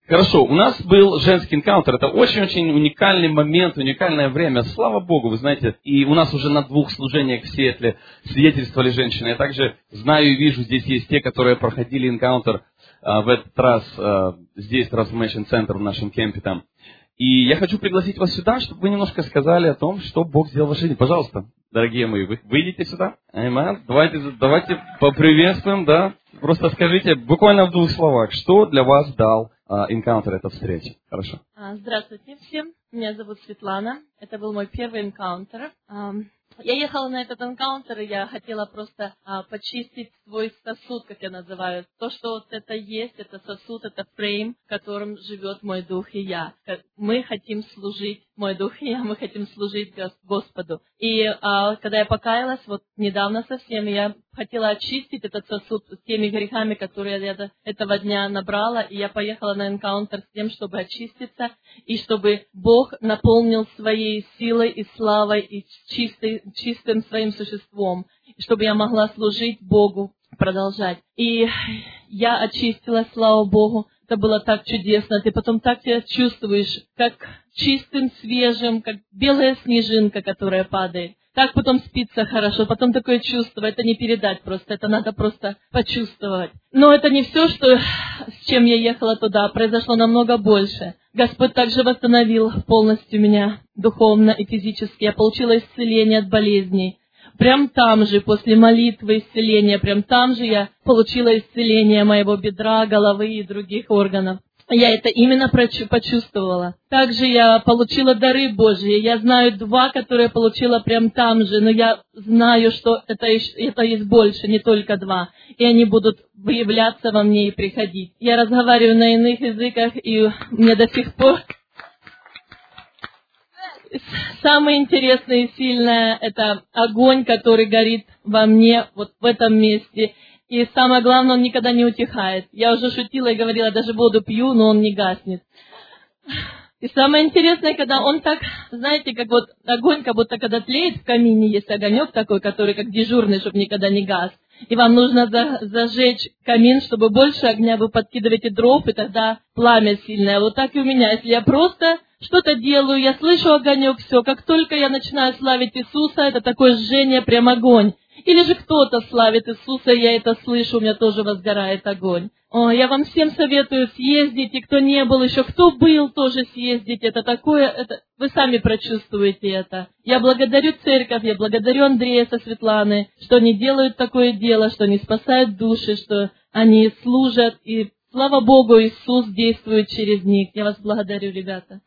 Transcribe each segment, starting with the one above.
Хорошо, у нас был женский энкаунтер. Это очень-очень уникальный момент, уникальное время. Слава Богу, вы знаете, и у нас уже на 2 служениях в Сиэтле свидетельствовали женщины. Я также знаю и вижу, здесь есть те, которые проходили энкаунтер в этот раз здесь, Transformation Center в нашем кемпе там. И я хочу пригласить вас сюда, чтобы вы немножко сказали о том, что Бог сделал в вашей жизни. Пожалуйста, дорогие мои, вы выйдите сюда. Аминь. Давайте поприветствуем, да. Просто скажите буквально в 2 словах, что для вас дал энкаунтер, эта встреча. Хорошо. Здравствуйте всем. Меня зовут Светлана. Это был мой первый энкаунтер. Я ехала на этот энкаунтер, и я хотела просто почистить свой сосуд, как я называю. То, что вот это есть, это сосуд, это фрейм, в котором живет мой дух и я. Мы хотим служить, мой дух и я, мы хотим служить Господу. И когда я покаялась, вот недавно совсем, я хотела очистить этот сосуд с теми грехами, которые я этого дня набрала, и я поехала на энкаунтер с тем, чтобы очиститься, и чтобы Бог наполнил своей силой и славой, и чистым своим существом, и чтобы я могла служить Богу, продолжать. И я очистилась, слава Богу. Это было так чудесно. Ты потом так себя чувствуешь, как чистым, свежим, как белая снежинка, которая падает. Так потом спится хорошо, потом такое чувство, это не передать просто, это надо просто почувствовать. Но это не все, с чем я ехала туда, произошло намного больше. Господь также восстановил полностью меня духовно и физически. Я получила исцеление от болезней. Прям там же, после молитвы исцеления, прям там же я получила исцеление моего бедра, головы и других органов. Я это именно почувствовала. Также я получила дары Божьи. Я знаю 2, которые получила прям там же, но я знаю, что это есть больше, не только 2. И они будут выявляться во мне и приходить. Я разговариваю на иных языках, и мне до сих пор самое интересное и сильное — это огонь, который горит во мне, вот в этом месте. И самое главное, он никогда не утихает. Я уже шутила и говорила, даже воду пью, но он не гаснет. И самое интересное, когда он так, знаете, как вот огонь, как будто когда тлеет в камине, есть огонек такой, который как дежурный, чтобы никогда не гас. И вам нужно зажечь камин, чтобы больше огня, вы подкидываете дров, и тогда пламя сильное. Вот так и у меня. Если я просто что-то делаю, я слышу огонек, все. Как только я начинаю славить Иисуса, это такое жжение, прям огонь. Или же кто-то славит Иисуса, я это слышу, у меня тоже возгорает огонь. Я вам всем советую съездить, и кто не был еще, кто был, тоже съездить. Это такое, вы сами прочувствуете это. Я благодарю церковь, я благодарю Андрея со Светланой, что они делают такое дело, что они спасают души, что они служат, и слава Богу, Иисус действует через них. Я вас благодарю, ребята.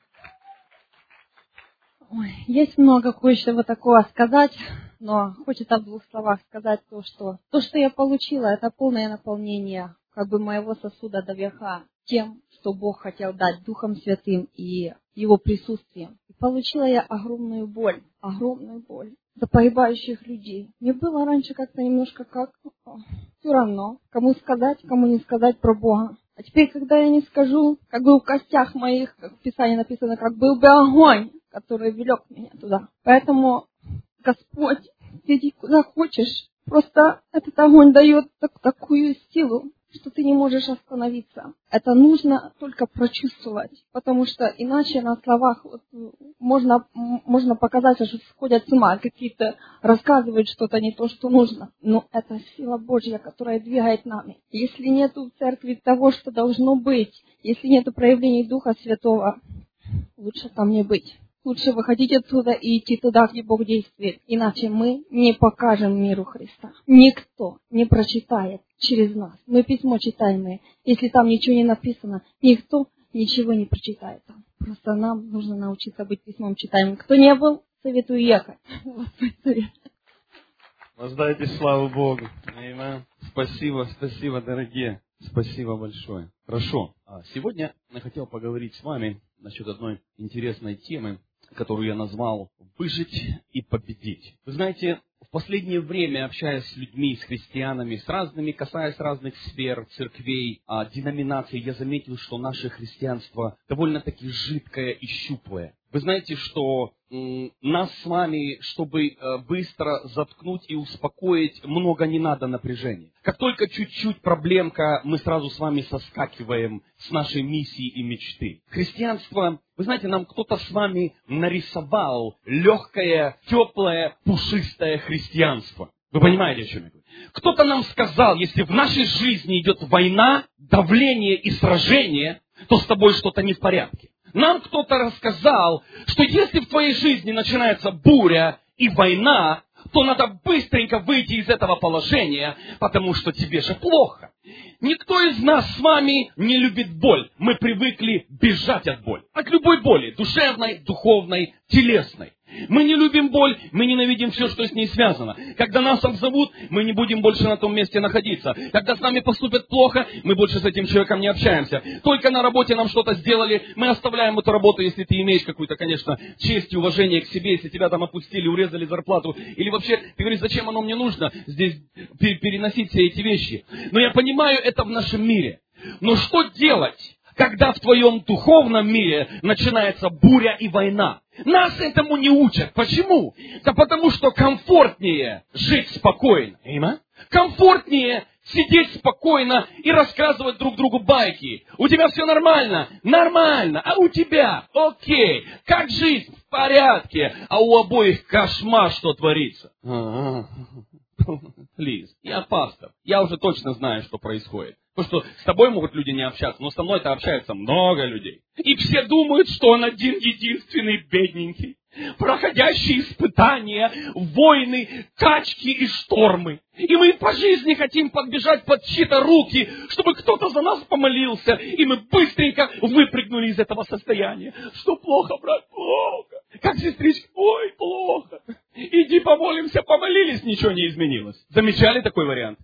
Есть много кое-чего такого сказать, но хочется в 2 словах сказать то, что я получила, это полное наполнение моего сосуда до верха тем, что Бог хотел дать Духом Святым и Его присутствием. И получила я огромную боль за погибающих людей. Мне было раньше как-то немножко все равно, кому сказать, кому не сказать про Бога. А теперь, когда я не скажу, в костях моих, как в Писании написано, как был бы огонь, который велек меня туда. Поэтому, Господь, иди куда хочешь. Просто этот огонь дает такую силу, что ты не можешь остановиться. Это нужно только прочувствовать, потому что иначе на словах можно показать, что сходят с ума, какие-то рассказывают что-то не то, что нужно. Но это сила Божья, которая двигает нами. Если нет в церкви того, что должно быть, если нет проявлений Духа Святого, лучше там не быть. Лучше выходить отсюда и идти туда, где Бог действует. Иначе мы не покажем миру Христа. Никто не прочитает через нас. Мы письмо читаемое. Если там ничего не написано, никто ничего не прочитает там. Просто нам нужно научиться быть письмом читаемым. Кто не был, советую ехать. Воздайте славу Богу. Аминь. Спасибо, дорогие. Спасибо большое. Хорошо. Сегодня я хотел поговорить с вами насчет одной интересной темы, которую я назвал «Выжить и победить». Вы знаете, в последнее время, общаясь с людьми, с христианами, касаясь разных сфер, церквей, деноминаций, я заметил, что наше христианство довольно-таки жидкое и щуплое. Вы знаете, что нас с вами, чтобы быстро заткнуть и успокоить, много не надо напряжения. Как только чуть-чуть проблемка, мы сразу с вами соскакиваем с нашей миссии и мечты. Христианство, вы знаете, нам кто-то с вами нарисовал легкое, теплое, пушистое христианство. Вы понимаете, о чем я говорю? Кто-то нам сказал, если в нашей жизни идет война, давление и сражение, то с тобой что-то не в порядке. Нам кто-то рассказал, что если в твоей жизни начинается буря и война, то надо быстренько выйти из этого положения, потому что тебе же плохо. Никто из нас с вами не любит боль. Мы привыкли бежать от боли. От любой боли. Душевной, духовной, телесной. Мы не любим боль, мы ненавидим все, что с ней связано. Когда нас обзовут, мы не будем больше на том месте находиться. Когда с нами поступят плохо, мы больше с этим человеком не общаемся. Только на работе нам что-то сделали, мы оставляем эту работу, если ты имеешь какую-то, конечно, честь и уважение к себе, если тебя там опустили, урезали зарплату. Или вообще, ты говоришь, зачем оно мне нужно здесь переносить все эти вещи. Но я понимаю это в нашем мире. Но что делать, когда в твоем духовном мире начинается буря и война? Нас этому не учат. Почему? Да потому что комфортнее жить спокойно. Комфортнее сидеть спокойно и рассказывать друг другу байки. У тебя все нормально? Нормально. А у тебя? Окей. Как жизнь? В порядке. А у обоих кошмар, что творится. Лиз, я пастор. Я уже точно знаю, что происходит. Потому что с тобой могут люди не общаться, но со мной-то общаются много людей. И все думают, что он один единственный бедненький, проходящий испытания, войны, качки и штормы. И мы по жизни хотим подбежать под чьи-то руки, чтобы кто-то за нас помолился, и мы быстренько выпрыгнули из этого состояния. Что плохо, брат? Плохо. Как сестричка? Ой, плохо. Иди помолимся, помолились, ничего не изменилось. Замечали такой вариант?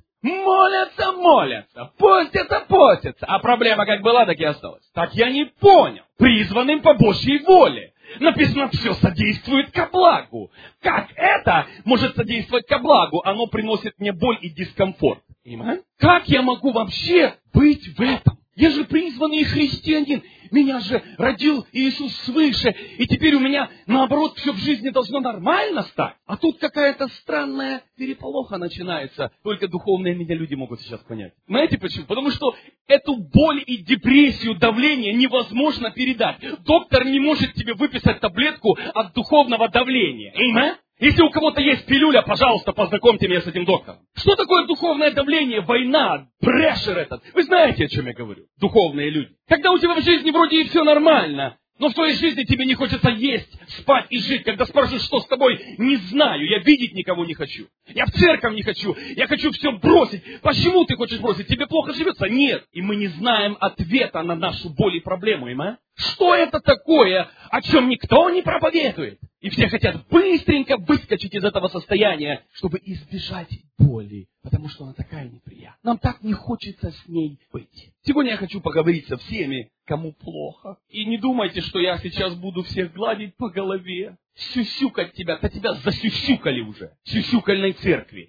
Молятся, постятся, а проблема как была, так и осталась. Так я не понял. Призванным по Божьей воле. Написано, все содействует ко благу. Как это может содействовать ко благу? Оно приносит мне боль и дискомфорт. Понимаете? Как я могу вообще быть в этом? Я же призванный христианин. Меня же родил Иисус свыше. И теперь у меня, наоборот, все в жизни должно нормально стать. А тут какая-то странная переполоха начинается. Только духовные меня люди могут сейчас понять. Знаете почему? Потому что эту боль и депрессию, давление невозможно передать. Доктор не может тебе выписать таблетку от духовного давления. Amen? Если у кого-то есть пилюля, пожалуйста, познакомьте меня с этим доктором. Что такое духовное давление, война, прешер этот? Вы знаете, о чем я говорю? Духовные люди. Когда у тебя в жизни вроде и все нормально, но в твоей жизни тебе не хочется есть, спать и жить. Когда спрашиваешь, что с тобой, не знаю, я видеть никого не хочу. Я в церковь не хочу, я хочу все бросить. Почему ты хочешь бросить? Тебе плохо живется? Нет. И мы не знаем ответа на нашу боль и проблему, Что это такое, о чем никто не проповедует? И все хотят быстренько выскочить из этого состояния, чтобы избежать боли, потому что она такая неприятная. Нам так не хочется с ней быть. Сегодня я хочу поговорить со всеми, кому плохо. И не думайте, что я сейчас буду всех гладить по голове, сюсюкать тебя. Да тебя засюсюкали уже в сюсюкальной церкви.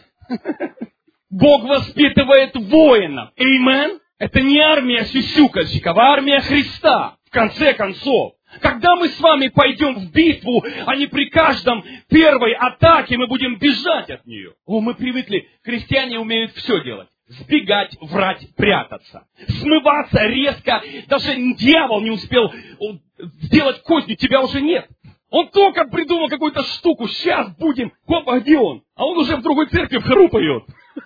Бог воспитывает воинов. Amen? Это не армия сюсюкальщиков, а армия Христа. В конце концов. Когда мы с вами пойдем в битву, а не при каждом первой атаке мы будем бежать от нее. Мы привыкли, христиане умеют все делать. Сбегать, врать, прятаться. Смываться резко. Даже дьявол не успел сделать козню, тебя уже нет. Он только придумал какую-то штуку. Сейчас будем. Опа, где он? А он уже в другой церкви хрупает.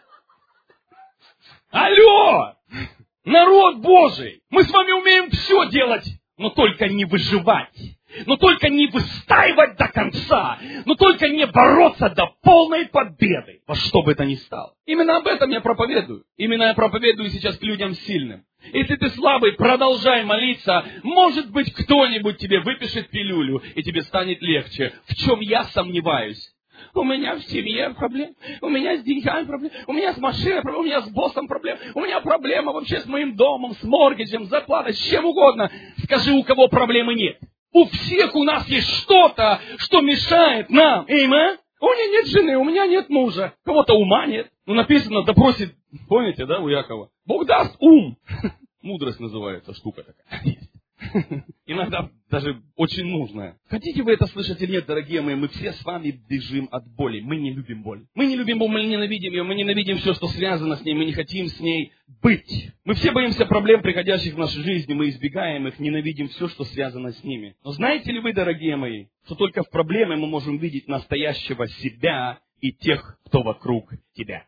Алло! Народ Божий! Мы с вами умеем все делать. Но только не выживать, но только не выстаивать до конца, но только не бороться до полной победы, во что бы это ни стало. Именно об этом я проповедую. Именно я проповедую сейчас к людям сильным. Если ты слабый, продолжай молиться. Может быть, кто-нибудь тебе выпишет пилюлю, и тебе станет легче. В чем я сомневаюсь? У меня в семье проблемы, у меня с деньгами проблемы, у меня с машиной проблемы, у меня с боссом проблемы, у меня проблема вообще с моим домом, с моргиджем, с зарплатой, с чем угодно. Скажи, у кого проблемы нет. У всех у нас есть что-то, что мешает нам. Amen? У меня нет жены, у меня нет мужа, у кого-то ума нет. Написано, допросит, помните, у Якова? Бог даст ум. Мудрость называется штука такая. И иногда даже очень нужное. Хотите вы это слышать или нет, дорогие мои, мы все с вами бежим от боли. Мы не любим боль. Мы не любим боль, мы ненавидим ее, мы ненавидим все, что связано с ней, мы не хотим с ней быть. Мы все боимся проблем, приходящих в нашу жизнь, мы избегаем их, ненавидим все, что связано с ними. Но знаете ли вы, дорогие мои, что только в проблеме мы можем видеть настоящего себя и тех, кто вокруг тебя?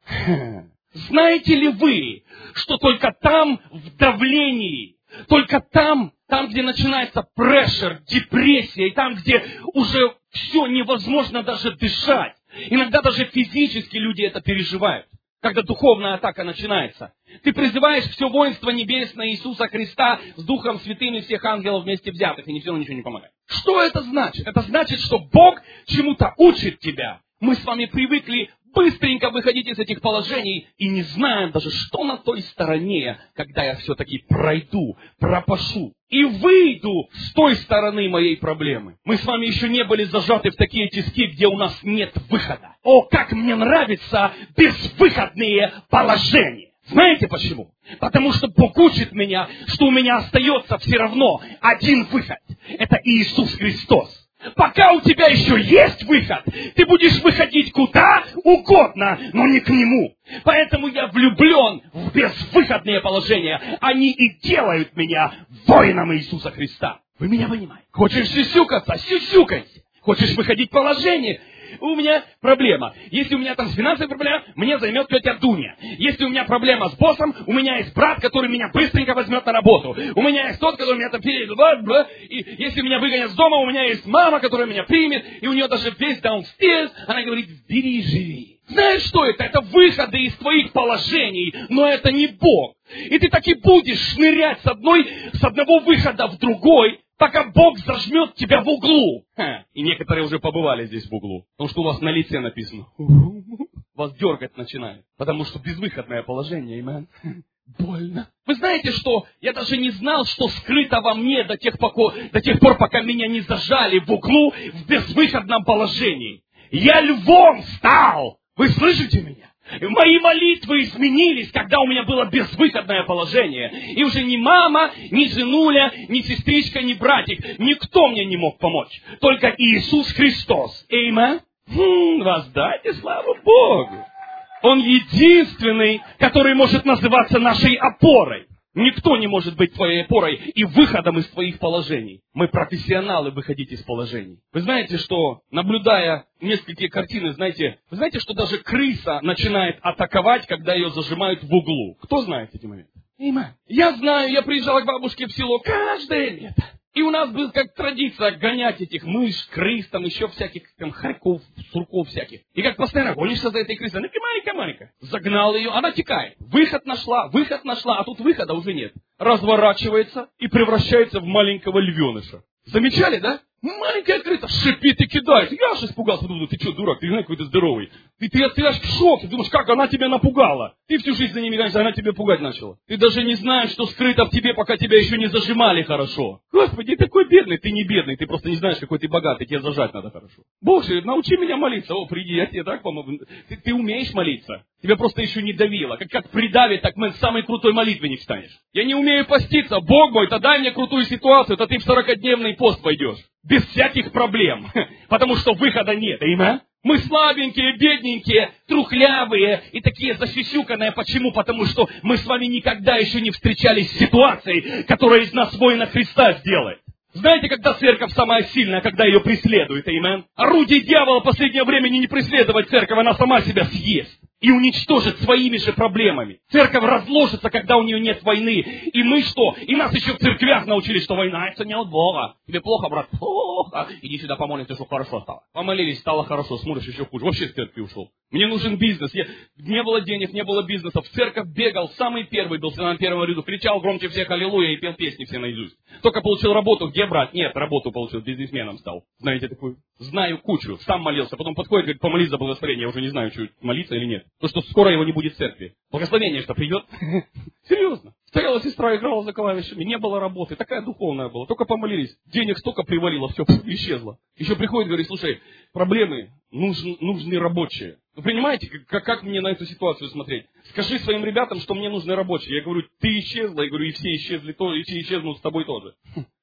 Знаете ли вы, что только там, в давлении, только там, где начинается прессер, депрессия, и там, где уже все невозможно даже дышать, иногда даже физически люди это переживают, когда духовная атака начинается. Ты призываешь все воинство небесное Иисуса Христа с Духом Святым и всех ангелов вместе взятых, и все равно ничего не помогает. Что это значит? Это значит, что Бог чему-то учит тебя. Мы с вами привыкли быстренько выходить из этих положений и не знаем даже, что на той стороне, когда я все-таки пройду, пропашу и выйду с той стороны моей проблемы. Мы с вами еще не были зажаты в такие тиски, где у нас нет выхода. О, как мне нравятся безвыходные положения. Знаете почему? Потому что Бог учит меня, что у меня остается все равно один выход. Это Иисус Христос. Пока у тебя еще есть выход, ты будешь выходить куда угодно, но не к Нему. Поэтому я влюблен в безвыходные положения. Они и делают меня воином Иисуса Христа. Вы меня понимаете? Хочешь сюсюкаться? Сюсюкайся. Хочешь выходить в положение? У меня проблема. Если у меня там финансовая проблема, мне займет тетя Дуня. Если у меня проблема с боссом, у меня есть брат, который меня быстренько возьмет на работу. У меня есть тот, который меня там перейдет. И если меня выгонят с дома, у меня есть мама, которая меня примет. И у нее даже весь downstairs, она говорит, бери, живи. Знаешь, что это? Это выходы из твоих положений, но это не Бог. И ты так и будешь шнырять с одного выхода в другой, пока Бог зажмет тебя в углу. И некоторые уже побывали здесь в углу. Потому что у вас на лице написано. Вас дергать начинает. Потому что безвыходное положение, имэн. Больно. Вы знаете, что я даже не знал, что скрыто во мне до тех пор, пока меня не зажали в углу в безвыходном положении. Я львом стал. Вы слышите меня? Мои молитвы изменились, когда у меня было безвыходное положение. И уже ни мама, ни женуля, ни сестричка, ни братик, никто мне не мог помочь. Только Иисус Христос. Эймен. Воздайте славу Богу. Он единственный, который может называться нашей опорой. Никто не может быть твоей опорой и выходом из твоих положений. Мы профессионалы выходить из положений. Вы знаете, что, наблюдая несколько картин, вы знаете, что даже крыса начинает атаковать, когда ее зажимают в углу. Кто знает эти моменты? Я знаю, я приезжал к бабушке в село каждое лето. И у нас была как традиция гонять этих мышь, крыс, там еще всяких там хорьков, сурков всяких. И как постоянно гонишься за этой крысой. Она маленькая. Загнал ее, она текает. Выход нашла, а тут выхода уже нет. Разворачивается и превращается в маленького львеныша. Замечали, да? Маленькая крыса шипит и кидает. Я аж испугался. Думаю, ты что, дурак, ты какой-то здоровый. Ты аж в шоке. Думаешь, как она тебя напугала? Ты всю жизнь за ними гонишься, она тебя пугать начала. Ты даже не знаешь, что скрыто в тебе, пока тебя еще не зажимали хорошо. Господи, ты такой бедный. Ты не бедный, ты просто не знаешь, какой ты богатый. Тебе зажать надо хорошо. Бог же, научи меня молиться. О, приди, я тебе так помогу. Ты умеешь молиться. Тебя просто еще не давило. Как придавит, так мы с самой крутой молитвенник станешь. Я не умею поститься. Бог мой, то дай мне крутую ситуацию, то ты в 40-дневный пост пойдешь. Без всяких проблем. Потому что выхода нет. Аминь. Мы слабенькие, бедненькие, трухлявые и такие засюсюканные. Почему? Потому что мы с вами никогда еще не встречались с ситуацией, которая из нас воина Христа сделает. Знаете, когда церковь самая сильная, когда ее преследуют, аминь? Орудие дьявола в последнее время не преследовать церковь, она сама себя съест и уничтожит своими же проблемами. Церковь разложится, когда у нее нет войны. И мы что? И нас еще в церквях научили, что война это не от Бога. Тебе плохо, брат? Плохо. Иди сюда помолимся, чтобы хорошо стало. Помолились, стало хорошо, смотришь, еще хуже. Вообще с церкви ушел. Мне нужен бизнес. Не было денег, не было бизнеса. В церковь бегал, самый первый был, на первом ряду. Кричал громче всех аллилуйя и пел песни все наизусть. Только получил работу, где брат? Нет, работу получил, бизнесменом стал. Знаете, такой, знаю кучу. Сам молился, потом подходит, говорит, помолись за благословение. Я уже не знаю, что молиться или нет. То, что скоро его не будет в церкви. Благословение что придет? Серьезно. Стояла сестра, играла за клавишами, не было работы, такая духовная была. Только помолились, денег столько привалило, все исчезло. Еще приходит, говорит, слушай, проблемы, нужны рабочие. Вы понимаете, как мне на эту ситуацию смотреть? Скажи своим ребятам, что мне нужны рабочие. Я говорю, ты исчезла, я говорю, и все исчезли, и все исчезнут с тобой тоже.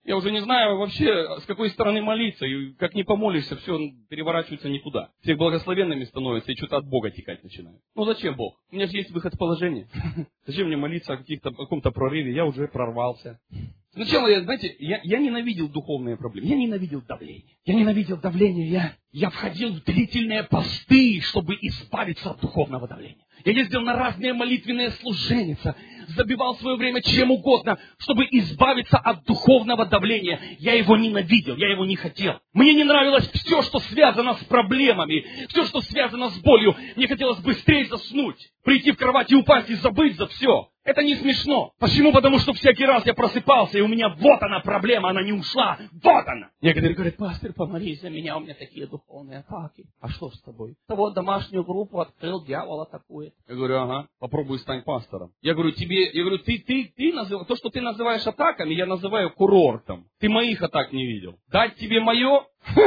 Я уже не знаю вообще, с какой стороны молиться. И как ни помолишься, все переворачивается никуда. Все благословенными становятся и что-то от Бога текать начинают. Ну зачем Бог? У меня же есть выход из положения. Зачем мне молиться о каком-то прорыве? Я уже прорвался. Сначала, я ненавидел духовные проблемы. Я ненавидел давление. Я входил в длительные посты, чтобы избавиться от духовного давления. Я ездил на разные молитвенные служения, забивал свое время чем угодно, чтобы избавиться от духовного давления. Я его ненавидел, я его не хотел. Мне не нравилось все, что связано с проблемами, все, что связано с болью. Мне хотелось быстрее заснуть, прийти в кровать и упасть и забыть за все. Это не смешно. Почему? Потому что всякий раз я просыпался, и у меня вот она проблема, она не ушла. Вот она. Некоторые говорят: пастор, помолись за меня, у меня такие духовные атаки. А что с тобой? Да вот домашнюю группу открыл, дьявол атакует. Я говорю: ага, попробуй стань пастором. Я говорю: ты называешь, то, что ты называешь атаками, я называю курортом. Ты моих атак не видел. Дать тебе мое?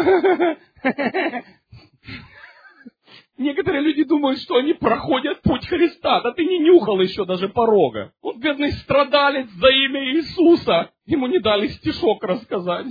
Некоторые люди думают, что они проходят путь Христа. Да ты не нюхал еще даже порога. Он бедный страдалец за имя Иисуса. Ему не дали стишок рассказать.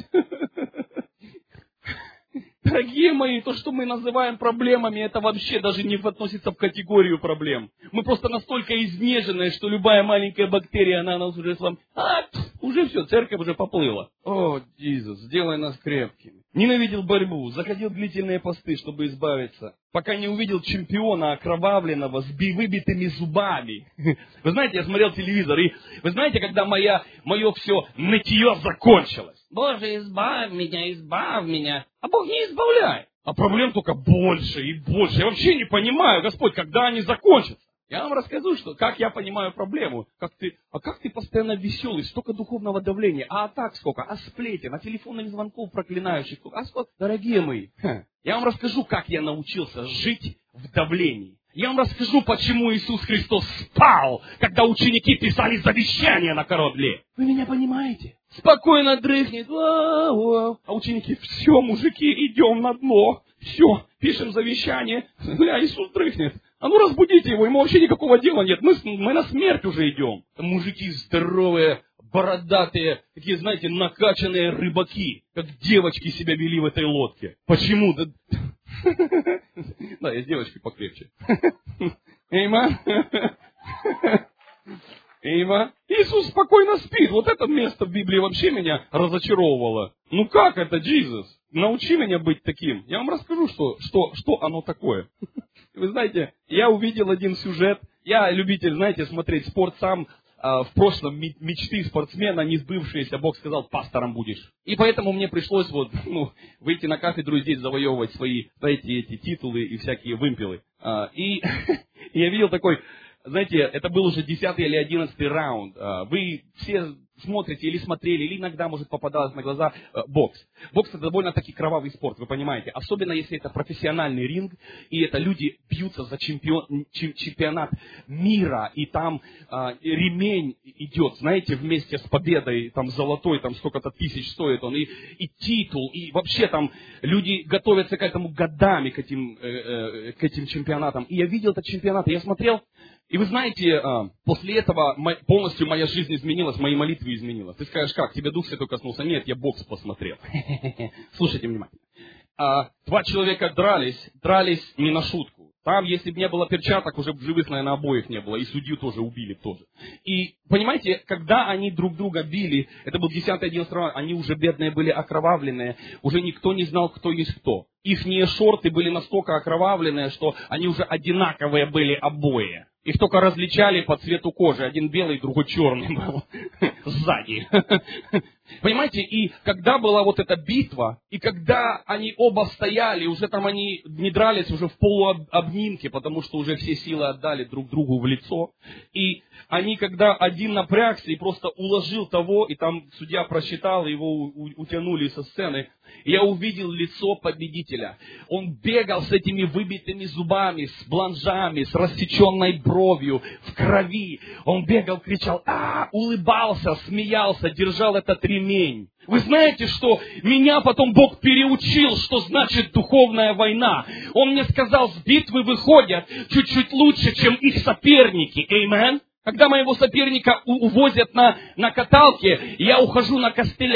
Дорогие мои, то, что мы называем проблемами, это вообще даже не относится в категорию проблем. Мы просто настолько изнеженные, что любая маленькая бактерия, она нас уже уже все, церковь уже поплыла. О, Иисус, сделай нас крепкими. Ненавидел борьбу, заходил в длительные посты, чтобы избавиться, пока не увидел чемпиона окровавленного с выбитыми зубами. Вы знаете, я смотрел телевизор, и вы знаете, когда мое все нытье закончилось. Боже, избавь меня. А Бог не избавляет. А проблем только больше и больше. Я вообще не понимаю, Господь, когда они закончатся. Я вам расскажу, как я понимаю проблему. Как ты постоянно веселый, столько духовного давления, а атак сколько, а сплетен, а телефонных звонков проклинающих. А сколько? Дорогие мои, я вам расскажу, как я научился жить в давлении. Я вам расскажу, почему Иисус Христос спал, когда ученики писали завещание на корабле. Вы меня понимаете? Спокойно дрыхнет. А ученики: все, мужики, идем на дно. Все, пишем завещание. Иисус дрыхнет. А ну разбудите его, ему вообще никакого дела нет. Мы на смерть уже идем. Мужики здоровые, бородатые, такие, знаете, накачанные рыбаки, как девочки себя вели в этой лодке. Почему? Да, есть девочки покрепче. Эйма. Иисус спокойно спит. Вот это место в Библии вообще меня разочаровывало. Ну как это, Иисус? Научи меня быть таким. Я вам расскажу, что оно такое. Вы знаете, я увидел один сюжет. Я любитель, знаете, смотреть спорт сам. В прошлом мечты спортсмена, не сбывшиеся, Бог сказал: пастором будешь. И поэтому мне пришлось выйти на кафедру и здесь завоевывать свои, знаете, эти титулы и всякие вымпелы. И я видел такой, знаете, это был уже 10-й или 11-й раунд. Вы все смотрите или смотрели, или иногда, может, попадалось на глаза бокс. Бокс — это довольно-таки кровавый спорт, вы понимаете. Особенно, если это профессиональный ринг, и это люди бьются за чемпионат мира, и там ремень идет, знаете, вместе с победой, там золотой, там сколько-то тысяч стоит он, и титул, и вообще там люди готовятся к этому годами, к этим чемпионатам. И я видел этот чемпионат, и я смотрел. И вы знаете, после этого полностью моя жизнь изменилась, мои молитвы изменилась. Ты скажешь: как, тебе Дух Святой коснулся? Нет, я бокс посмотрел. Слушайте внимательно. 2 человека дрались не на шутку. Там, если бы не было перчаток, уже живых, наверное, обоих не было. И судью тоже убили тоже. И, понимаете, когда они друг друга били, это был 10-й, 11-й раунд, они уже бедные были окровавленные. Уже никто не знал, кто есть кто. Ихние шорты были настолько окровавленные, что они уже одинаковые были обои. Их только различали по цвету кожи. Один белый, другой черный был сзади. Понимаете, и когда была вот эта битва, и когда они оба стояли, уже там они не дрались уже в полуобнимке, потому что уже все силы отдали друг другу в лицо. И они, когда один напрягся и просто уложил того, и там судья просчитал, его утянули со сцены, я увидел лицо победителя. Он бегал с этими выбитыми зубами, с бланжами, с рассеченной бровью, в крови. Он бегал, кричал, улыбался, смеялся, держал этот ремень. Вы знаете, что меня потом Бог переучил, что значит духовная война. Он мне сказал: с битвы выходят чуть-чуть лучше, чем их соперники. Аминь. Когда моего соперника увозят на каталке, я ухожу на костылях.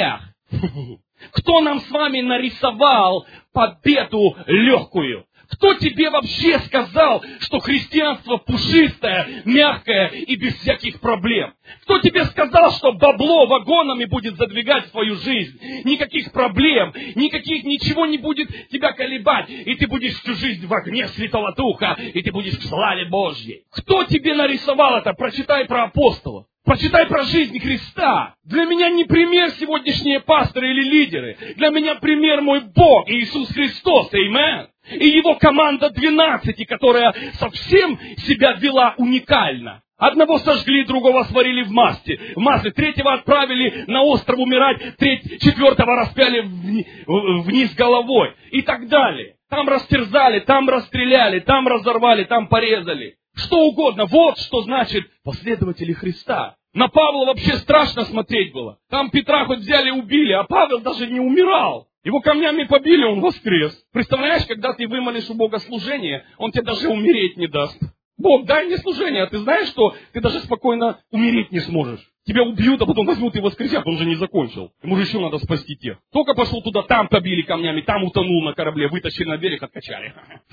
Кто нам с вами нарисовал победу легкую? Кто тебе вообще сказал, что христианство пушистое, мягкое и без всяких проблем? Кто тебе сказал, что бабло вагонами будет задвигать свою жизнь? Никаких проблем, ничего не будет тебя колебать. И ты будешь всю жизнь в огне Святого Духа, и ты будешь в славе Божьей. Кто тебе нарисовал это? Прочитай про апостолов. Прочитай про жизнь Христа. Для меня не пример сегодняшние пасторы или лидеры. Для меня пример мой Бог, Иисус Христос. Аминь. И Его команда 12, которая совсем себя вела уникально. Одного сожгли, другого сварили в масле. Третьего отправили на остров умирать, четвертого распяли вниз головой. И так далее. Там растерзали, там расстреляли, там разорвали, там порезали. Что угодно. Вот что значит последователи Христа. На Павла вообще страшно смотреть было. Там Петра хоть взяли и убили, а Павел даже не умирал. Его камнями побили, он воскрес. Представляешь, когда ты вымолишь у Бога служение, он тебе даже умереть не даст. Бог, дай мне служение, а ты знаешь, что ты даже спокойно умереть не сможешь. Тебя убьют, а потом возьмут и воскресят, он же не закончил. Ему же еще надо спасти тех. Только пошел туда, там побили камнями, там утонул на корабле, вытащили на берег, откачали.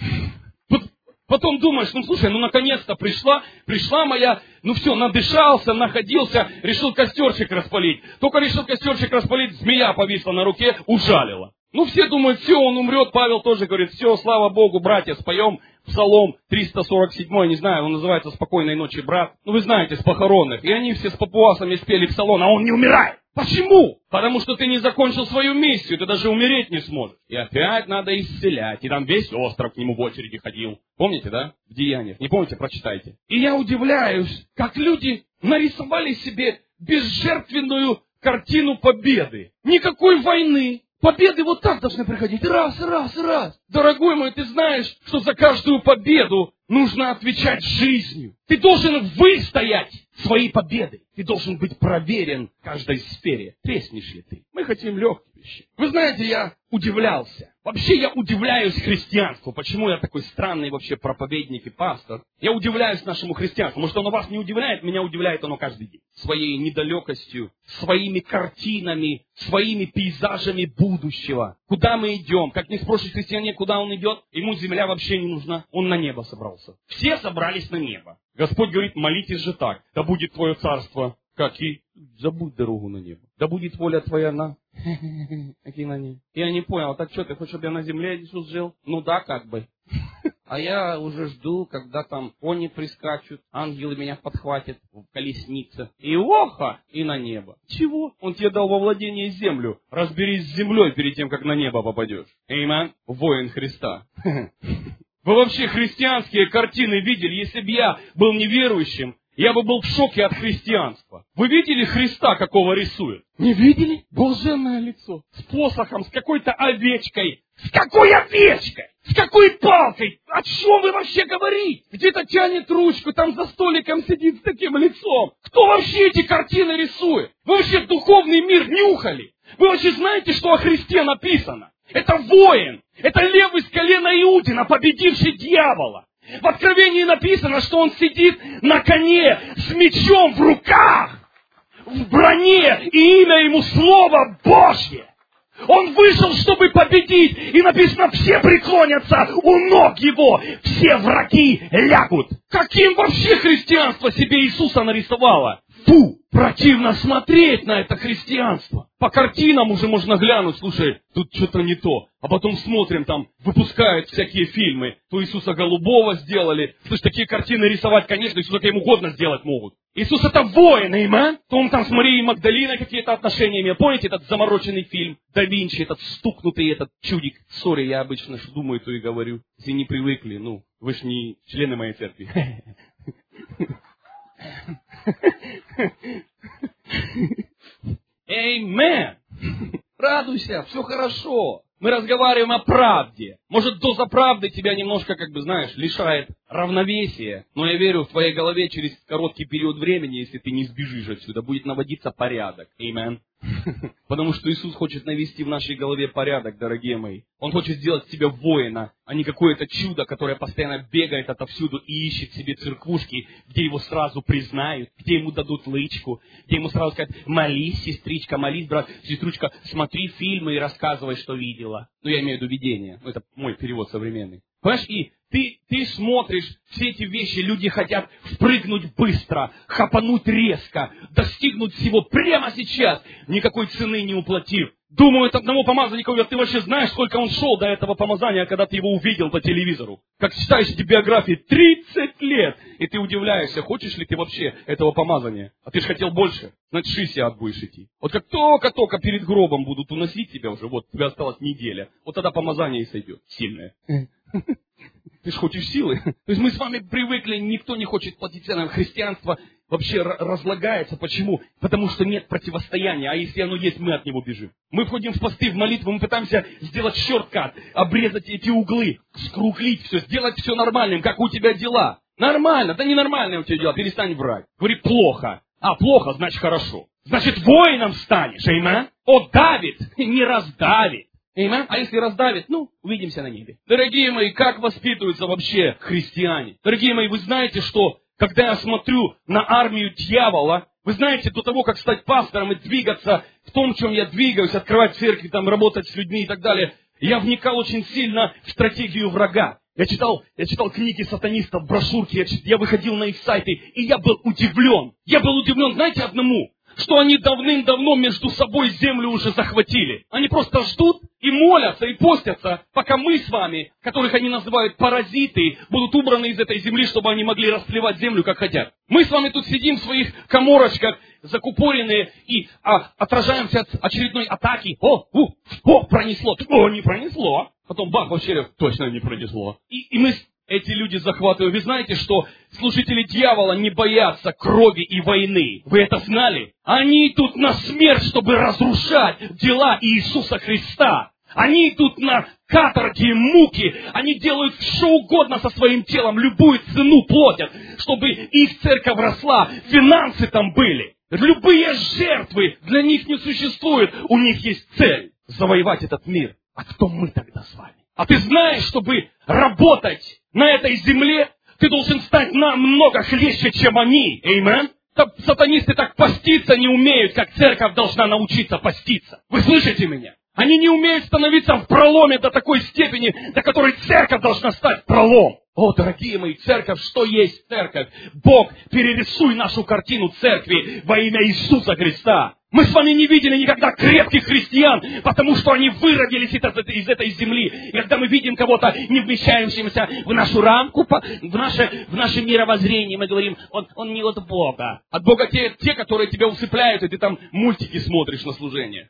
Потом думаешь, слушай, наконец-то пришла моя, все, надышался, находился, решил костерчик распалить. Только решил костерчик распалить, змея повисла на руке, ужалила. Все думают, все, он умрет. Павел тоже говорит, все, слава Богу, братья, споем Псалом 347, не знаю, он называется «Спокойной ночи, брат». Вы знаете, с похоронных. И они все с папуасами спели псалом, а он не умирает. Почему? Потому что ты не закончил свою миссию, ты даже умереть не сможешь. И опять надо исцелять. И там весь остров к нему в очереди ходил. Помните, да? В Деяниях. Не помните, прочитайте. И я удивляюсь, как люди нарисовали себе безжертвенную картину победы. Никакой войны. Победы вот так должны приходить. Раз. Дорогой мой, ты знаешь, что за каждую победу нужно отвечать жизнью. Ты должен выстоять свои победы. Ты должен быть проверен в каждой сфере. Треснешь ли ты? Мы хотим легкие вещи. Вы знаете, я удивлялся. Вообще я удивляюсь христианству. Почему я такой странный вообще проповедник и пастор? Я удивляюсь нашему христианству. Может, оно вас не удивляет? Меня удивляет оно каждый день. Своей недалекостью, своими картинами, своими пейзажами будущего. Куда мы идем? Как не спросишь христиане, куда он идет? Ему земля вообще не нужна. Он на небо собрался. Все собрались на небо. Господь говорит, молитесь же так. Да будет твое царство, как и забудь дорогу на небо. Да будет воля твоя на... Какие на ней? Я не понял, так что, ты хочешь, чтобы я на земле Иисус жил? Да, как бы. А я уже жду, когда там кони прискачут, ангелы меня подхватят в колеснице. И оха, и на небо. Чего? Он тебе дал во владение землю. Разберись с землей перед тем, как на небо попадешь. Аминь. Воин Христа. Вы вообще христианские картины видели? Если бы я был неверующим, я бы был в шоке от христианства. Вы видели Христа, какого рисует? Не видели? Блаженное лицо. С посохом, с какой-то овечкой. С какой овечкой? С какой палкой? О чем вы вообще говорите? Где-то тянет ручку, там за столиком сидит с таким лицом. Кто вообще эти картины рисует? Вы вообще духовный мир нюхали? Вы вообще знаете, что о Христе написано? Это воин. Это лев из колена Иудина, победивший дьявола. В Откровении написано, что он сидит на коне с мечом в руках, в броне, и имя ему Слово Божье. Он вышел, чтобы победить, и написано, все преклонятся у ног его, все враги лягут. Каким вообще христианство себе Иисуса нарисовало? Фу! Противно смотреть на это христианство. По картинам уже можно глянуть, слушай, тут что-то не то. А потом смотрим, там выпускают всякие фильмы. То Иисуса голубого сделали. Слушай, такие картины рисовать, конечно, Иисуса каким угодно сделать могут. Иисус это воин, аминь. То он там с Марией Магдалиной какие-то отношения имел. Помните этот замороченный фильм Да Винчи, этот стукнутый, этот чудик? Сори, я обычно что думаю, то и говорю. Если не привыкли, вы ж не члены моей церкви. Аминь. Радуйся, все хорошо. Мы разговариваем о правде. Может, доза правды тебя немножко, лишает равновесие. Но я верю, в твоей голове через короткий период времени, если ты не сбежишь отсюда, будет наводиться порядок. Амен. Потому что Иисус хочет навести в нашей голове порядок, дорогие мои. Он хочет сделать тебя воина, а не какое-то чудо, которое постоянно бегает отовсюду и ищет себе церквушки, где его сразу признают, где ему дадут лычку, где ему сразу скажут: молись, сестричка, молись, брат, сестричка, смотри фильмы и рассказывай, что видела. Ну, я имею в виду видение. Это мой перевод современный. Понимаешь, и ты смотришь все эти вещи, люди хотят впрыгнуть быстро, хапануть резко, достигнуть всего прямо сейчас, никакой цены не уплатив. Думают, одного помазанника говорят: ты вообще знаешь, сколько он шел до этого помазания, когда ты его увидел по телевизору? Как читаешь эти биографии, 30 лет! И ты удивляешься, хочешь ли ты вообще этого помазания? А ты же хотел больше, значит 60 будешь идти. Вот как только перед гробом будут уносить тебя уже, вот тебе осталась неделя, вот тогда помазание и сойдет, сильное. Ты же хочешь силы. То есть мы с вами привыкли, никто не хочет платить цену. Христианство вообще разлагается. Почему? Потому что нет противостояния. А если оно есть, мы от него бежим. Мы входим в посты, в молитву, мы пытаемся сделать шорткат, обрезать эти углы, скруглить все, сделать все нормальным. Как у тебя дела? Нормально. Да ненормальные у тебя дела. Перестань врать. Говори: плохо. А, плохо, значит хорошо. Значит, воином станешь. Амен? О, Давид не раздавит. Amen? А если раздавит, увидимся на небе. Дорогие мои, как воспитываются вообще христиане? Дорогие мои, вы знаете, что когда я смотрю на армию дьявола, вы знаете, до того, как стать пастором и двигаться в том, в чем я двигаюсь, открывать церкви, там, работать с людьми и так далее, я вникал очень сильно в стратегию врага. Я читал книги сатанистов, брошюрки, я выходил на их сайты, и я был удивлен. Я был удивлен, знаете, одному, что они давным-давно между собой землю уже захватили. Они просто ждут и молятся, и постятся, пока мы с вами, которых они называют паразиты, будут убраны из этой земли, чтобы они могли расплевать землю, как хотят. Мы с вами тут сидим в своих каморочках, закупоренные, и отражаемся от очередной атаки. Пронесло. Не пронесло. Потом бах, вообще точно не пронесло. И мы... Эти люди захватывают. Вы знаете, что служители дьявола не боятся крови и войны. Вы это знали? Они идут на смерть, чтобы разрушать дела Иисуса Христа. Они идут на каторги и муки. Они делают что угодно со своим телом. Любую цену платят, чтобы их церковь росла. Финансы там были. Любые жертвы для них не существуют. У них есть цель — завоевать этот мир. А кто мы тогда с вами? А ты знаешь, чтобы работать на этой земле, ты должен стать намного хлеще, чем они. Amen? Сатанисты так поститься не умеют, как церковь должна научиться поститься. Вы слышите меня? Они не умеют становиться в проломе до такой степени, до которой церковь должна стать пролом. О, дорогие мои, церковь, что есть церковь? Бог, перерисуй нашу картину церкви во имя Иисуса Христа. Мы с вами не видели никогда крепких христиан, потому что они выродились из этой земли. И когда мы видим кого-то, не вмещающимся в нашу рамку, в наше мировоззрение, мы говорим: он не от Бога. От Бога те, которые тебя усыпляют, и ты там мультики смотришь на служение.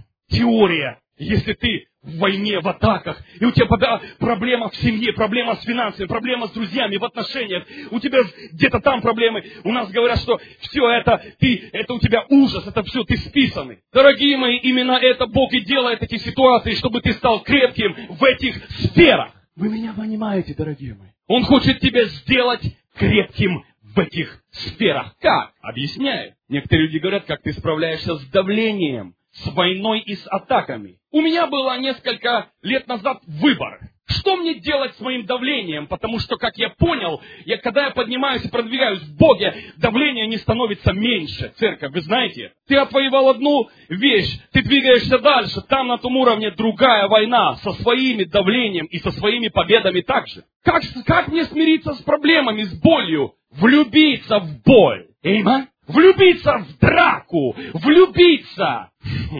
Теория. Если ты в войне, в атаках, и у тебя проблема в семье, проблема с финансами, проблема с друзьями, в отношениях, у тебя где-то там проблемы, у нас говорят, что все это у тебя ужас, это все, ты списанный. Дорогие мои, именно это Бог и делает эти ситуации, чтобы ты стал крепким в этих сферах. Вы меня понимаете, дорогие мои? Он хочет тебя сделать крепким в этих сферах. Как? Объясняю. Некоторые люди говорят: как ты справляешься с давлением, с войной и с атаками. У меня было несколько лет назад выбор. Что мне делать с моим давлением? Потому что, как я понял, когда я поднимаюсь и продвигаюсь в Боге, давление не становится меньше. Церковь, вы знаете, ты отвоевал одну вещь, ты двигаешься дальше, там на том уровне другая война, со своими давлением и со своими победами также. Как мне смириться с проблемами, с болью? Влюбиться в боль. Эйма? Влюбиться в драку, влюбиться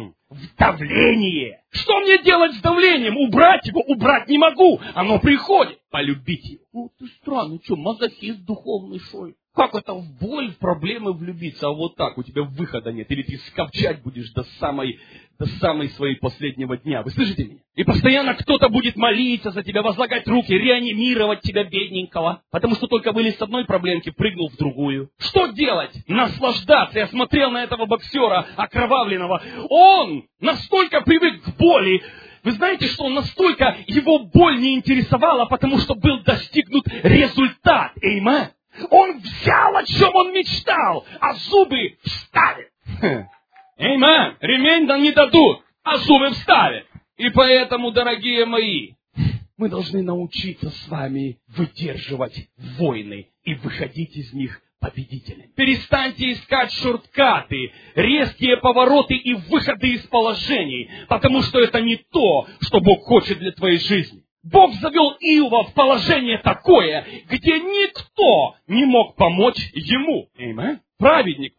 в давление. Что мне делать с давлением? Убрать его? Убрать не могу. Оно приходит. Полюбить его. Ты странный, мазохист духовный, шой. Как это в боль, в проблемы влюбиться? А вот так, у тебя выхода нет. Или ты скопчать будешь до самой своей последнего дня. Вы слышите меня? И постоянно кто-то будет молиться за тебя, возлагать руки, реанимировать тебя, бедненького. Потому что только вылез с одной проблемки, прыгнул в другую. Что делать? Наслаждаться. Я смотрел на этого боксера окровавленного. Он настолько привык к боли, Вы знаете, что настолько его боль не интересовала, потому что был достигнут результат. Эймен. Он взял, о чем он мечтал, а зубы вставит. Эймен. Ремень не дадут, а зубы вставит. И поэтому, дорогие мои, мы должны научиться с вами выдерживать войны и выходить из них победителями. Перестаньте искать шорткаты, резкие повороты и выходы из положений, потому что это не то, что Бог хочет для твоей жизни. Бог завел Иова в положение такое, где никто не мог помочь ему. Аминь. Праведник,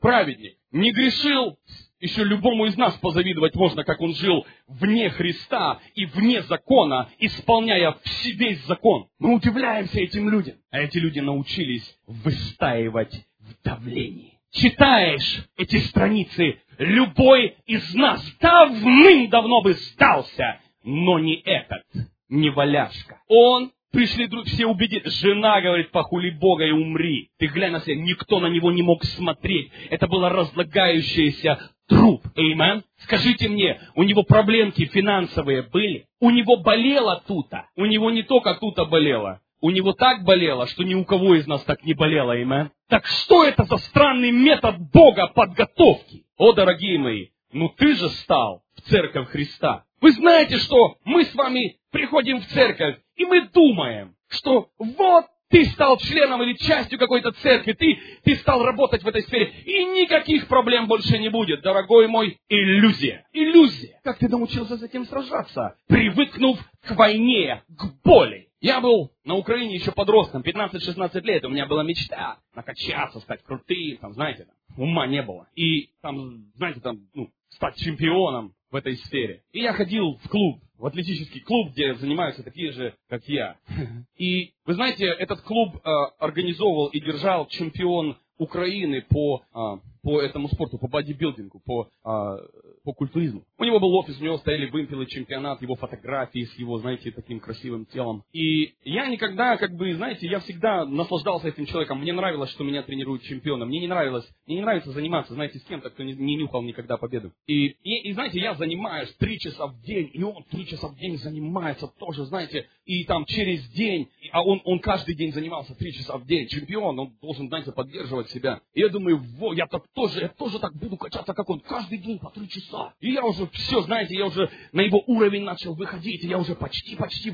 не грешил. Еще любому из нас позавидовать можно, как он жил вне Христа и вне закона, исполняя весь закон. Мы удивляемся этим людям. А эти люди научились выстаивать в давлении. Читаешь эти страницы, любой из нас давным-давно бы сдался, но не этот, не валяшка. Он... Пришли все убедить. Жена говорит, похули Бога и умри. Ты глянь на себя, никто на него не мог смотреть. Это было разлагающийся труп. Эймен. Скажите мне, у него проблемки финансовые были? У него болело тута? У него не только тута болело. У него так болело, что ни у кого из нас так не болело. Эймен. Так что это за странный метод Бога подготовки? О, дорогие мои, ну ты же стал в церковь Христа. Вы знаете, что мы с вами приходим в церковь, и мы думаем, что вот ты стал членом или частью какой-то церкви, ты стал работать в этой сфере, и никаких проблем больше не будет. Дорогой мой, иллюзия. Иллюзия. Как ты научился с этим сражаться? Привыкнув к войне, к боли. Я был на Украине еще подростком, 15-16 лет, у меня была мечта накачаться, стать крутым, знаете, ума не было. И знаете, стать чемпионом в этой сфере. И я ходил в клуб, в атлетический клуб, где занимаются такие же, как я. И, вы знаете, этот клуб организовывал и держал чемпион Украины по этому спорту, по бодибилдингу, по культуризму. У него был офис, у него стояли вымпелы, чемпионат, его фотографии с его, знаете, таким красивым телом. И я никогда, я всегда наслаждался этим человеком. Мне нравилось, что меня тренирует чемпионом. Мне не нравится заниматься, знаете, с кем-то, кто не нюхал никогда победу. И знаете, я занимаюсь 3 часа в день, и он 3 часа в день занимается тоже, знаете, и через день, а он каждый день занимался 3 часа в день. Чемпион, он должен, знаете, поддерживать себя. И я думаю, я тоже так буду качаться, как он, каждый день по 3 часа. И я уже все, знаете, я уже на его уровень начал выходить, и я уже почти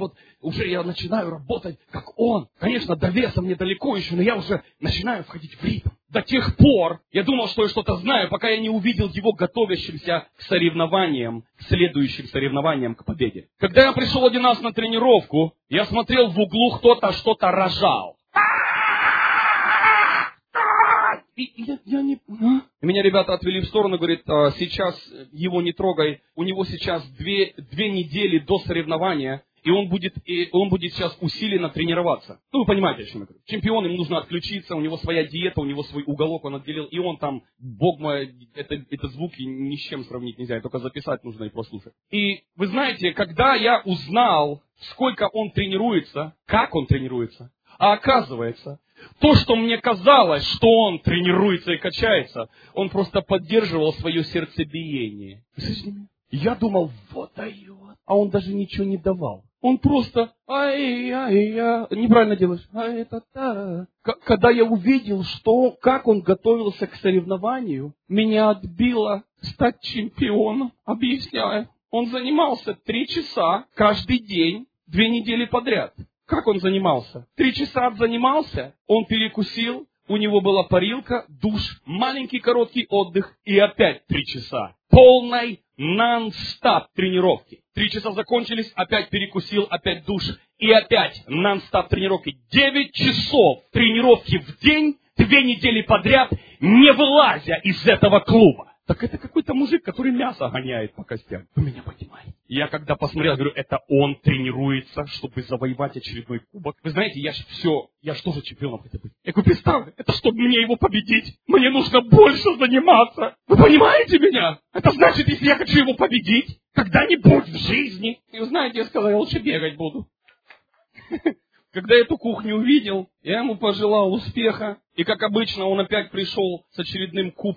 уже я начинаю работать, как он. Конечно, до веса мне далеко еще, но я уже начинаю входить в ритм. До тех пор я думал, что я что-то знаю, пока я не увидел его готовящимся к соревнованиям, к следующим соревнованиям, к победе. Когда я пришел один раз на тренировку, я смотрел в углу, кто-то что-то рожал. И меня ребята отвели в сторону, говорит, сейчас его не трогай, у него сейчас 2 недели до соревнования, и он будет сейчас усиленно тренироваться. Вы понимаете, о чем я говорю. Чемпион, ему нужно отключиться, у него своя диета, у него свой уголок, он отделил, и он там, бог мой, это звуки ни с чем сравнить нельзя, только записать нужно и прослушать. И вы знаете, когда я узнал, сколько он тренируется, как он тренируется, а оказывается, то, что мне казалось, что он тренируется и качается, он просто поддерживал свое сердцебиение. Я думал, вот дает. А он даже ничего не давал. Он просто, неправильно делаешь. Когда я увидел, как он готовился к соревнованию, меня отбило стать чемпионом. Объясняю. Он занимался 3 часа каждый день, 2 недели подряд. Как он занимался? 3 часа занимался, он перекусил, у него была парилка, душ, маленький короткий отдых и опять 3 часа. Полной нон-стоп тренировки. 3 часа закончились, опять перекусил, опять душ и опять нон-стоп тренировки. 9 часов тренировки в день, 2 недели подряд, не вылазя из этого клуба. Так это какой-то мужик, который мясо гоняет по костям. Вы меня понимаете? Я когда посмотрел, говорю, это он тренируется, чтобы завоевать очередной кубок. Вы знаете, я ж тоже чемпионом хотел быть. Я говорю, представь, это чтобы мне его победить, мне нужно больше заниматься. Вы понимаете меня? Это значит, если я хочу его победить, когда-нибудь в жизни. И вы знаете, я сказал, я лучше бегать буду. Когда я эту кухню увидел, я ему пожелал успеха. И как обычно, он опять пришел с очередным кубком,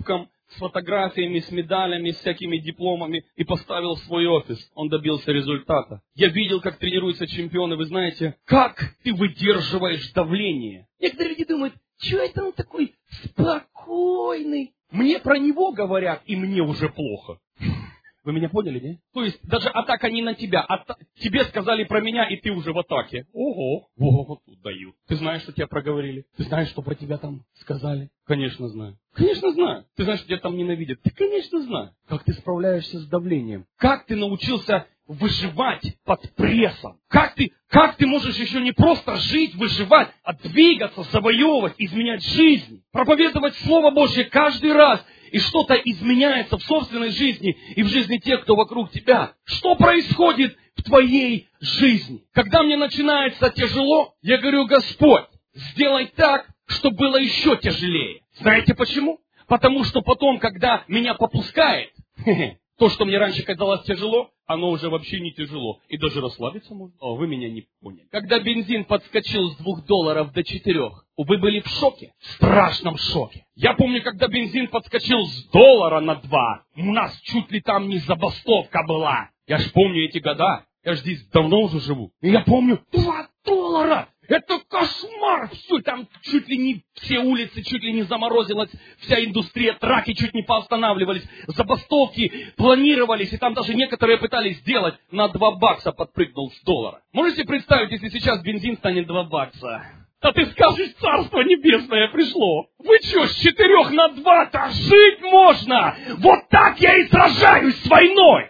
с фотографиями, с медалями, с всякими дипломами и поставил в свой офис. Он добился результата. Я видел, как тренируются чемпионы. Вы знаете, как ты выдерживаешь давление? Некоторые люди думают, что это он такой спокойный? Мне про него говорят, и мне уже плохо. Вы меня поняли, не? То есть, даже атака не на тебя. Тебе сказали про меня, и ты уже в атаке. Ого, вот тут дают. Ты знаешь, что тебя проговорили? Ты знаешь, что про тебя там сказали? Конечно, знаю. Конечно, знаю. Ты знаешь, что тебя там ненавидят? Ты, конечно, знаю. Как ты справляешься с давлением? Как ты научился выживать под прессом? Как ты можешь еще не просто жить, выживать, а двигаться, завоевывать, изменять жизнь? Проповедовать Слово Божье каждый раз. И что-то изменяется в собственной жизни и в жизни тех, кто вокруг тебя. Что происходит в твоей жизни? Когда мне начинается тяжело, я говорю, Господь, сделай так, чтобы было еще тяжелее. Знаете почему? Потому что потом, когда меня попускает, то, что мне раньше казалось тяжело, оно уже вообще не тяжело. И даже расслабиться можно. Вы меня не поняли. Когда бензин подскочил с $2 до 4, вы были в шоке? В страшном шоке. Я помню, когда бензин подскочил с $1 на 2, у нас чуть ли там не забастовка была. Я ж помню эти года. Я ж здесь давно уже живу. И я помню, $2! Это кошмар! Все, там чуть ли не все улицы, чуть ли не заморозилась вся индустрия, траки чуть не поостанавливались, забастовки планировались, и там даже некоторые пытались сделать, на $2 подпрыгнул с $1. Можете представить, если сейчас бензин станет $2? Да ты скажешь, Царство Небесное пришло. Вы что, с 4 на 2-то жить можно? Вот так я и сражаюсь с войной.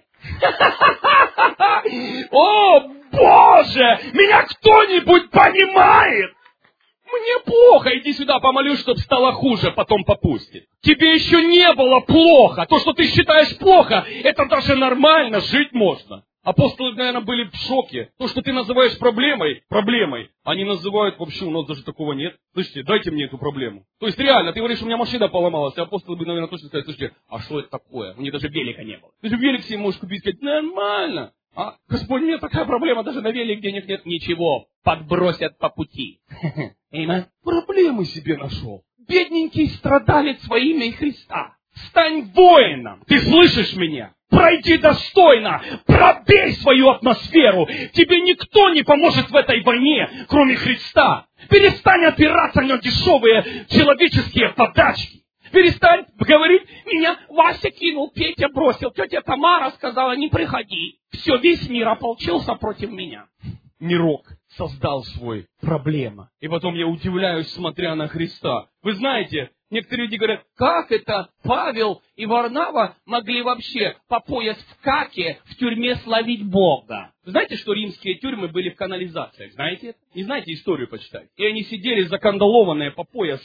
О, Боже! Меня кто-нибудь понимает? Мне плохо, иди сюда, помолюсь, чтобы стало хуже, потом попустит. Тебе еще не было плохо. То, что ты считаешь плохо, это даже нормально, жить можно. Апостолы, наверное, были в шоке. То, что ты называешь проблемой, они называют вообще, у нас даже такого нет. Слушайте, дайте мне эту проблему. То есть реально, ты говоришь, у меня машина поломалась, а апостолы бы, наверное, точно сказали, слушайте, а что это такое? У них даже велика не было. Ты же велик себе можешь купить, сказать, нормально. А, Господь, у меня такая проблема, даже на велик денег нет. Ничего, подбросят по пути. Проблемы себе нашел. Бедненький страдалец во имя Христа. Стань воином. Ты слышишь меня? Пройди достойно, пробей свою атмосферу. Тебе никто не поможет в этой войне, кроме Христа. Перестань опираться на дешевые человеческие подачки. Перестань говорить, меня Вася кинул, Петя бросил, тетя Тамара сказала, не приходи. Все, весь мир ополчился против меня. Мирок создал свой проблема. И потом я удивляюсь, смотря на Христа. Вы знаете, некоторые люди говорят, как это Павел и Варнава могли вообще по пояс в каке в тюрьме славить Бога? Вы знаете, что римские тюрьмы были в канализациях? Знаете это? Не знаете, историю почитать? И они сидели закандалованные по пояс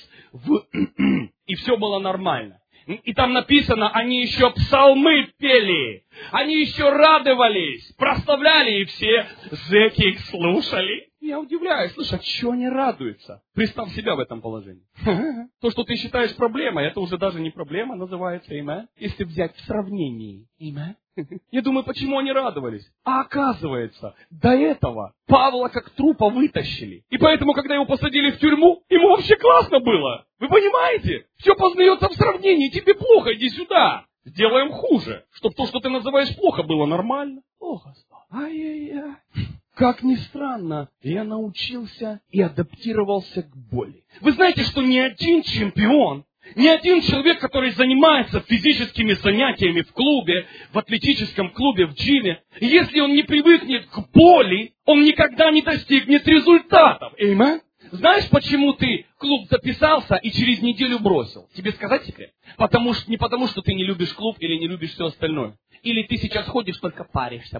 и все было нормально. И там написано, они еще псалмы пели, они еще радовались, прославляли, и все зэки их слушали. Я удивляюсь, слушай, а чего они радуются? Представь себя в этом положении. То, что ты считаешь проблемой, это уже даже не проблема называется, amen? Если взять в сравнении, amen? Я думаю, почему они радовались? А оказывается, до этого Павла как трупа вытащили. И поэтому, когда его посадили в тюрьму, ему вообще классно было. Вы понимаете? Все познается в сравнении. Тебе плохо, иди сюда. Сделаем хуже. Чтобы то, что ты называешь плохо, было нормально. Плохо стало. Ай-яй-яй. Как ни странно, я научился и адаптировался к боли. Вы знаете, что ни один чемпион, ни один человек, который занимается физическими занятиями в клубе, в атлетическом клубе, в джиме, если он не привыкнет к боли, он никогда не достигнет результатов. Amen? Знаешь, почему ты в клуб записался и через неделю бросил? Тебе сказать секрет? Не потому, что ты не любишь клуб или не любишь все остальное. Или ты сейчас ходишь, только паришься.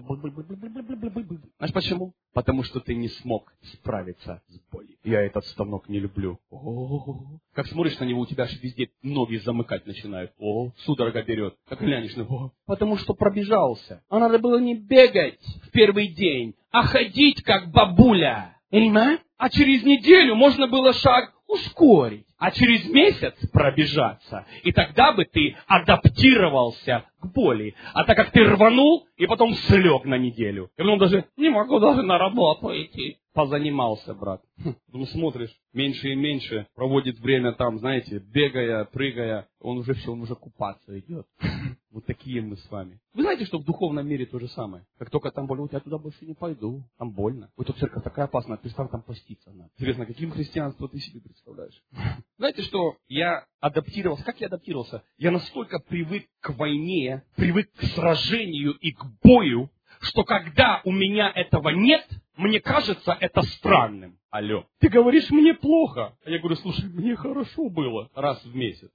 Знаешь почему? Потому что ты не смог справиться с болью. Я этот станок не люблю. Как смотришь на него, у тебя аж везде ноги замыкать начинают. Судорога берет. Как глянешь на него. Потому что пробежался. А надо было не бегать в первый день, а ходить как бабуля. А через неделю можно было шаг ускорить, а через месяц пробежаться. И тогда бы ты адаптировался к боли. А так как ты рванул, и потом слег на неделю. И потом даже не могу даже на работу идти. Позанимался, брат. Ну, смотришь, меньше и меньше проводит время там, знаете, бегая, прыгая. Он уже все, он уже купаться идет. Вот такие мы с вами. Вы знаете, что в духовном мире то же самое? Как только там больно, я туда больше не пойду. Там больно. Ой, тут церковь такая опасная, представь, там поститься надо. Интересно, каким христианством ты себе представляешь? Знаете, что я адаптировался? Как я адаптировался? Я настолько привык к войне, привык к сражению и к бою, что когда у меня этого нет, мне кажется это странным. Алло, ты говоришь, мне плохо. А я говорю, слушай, мне хорошо было раз в месяц.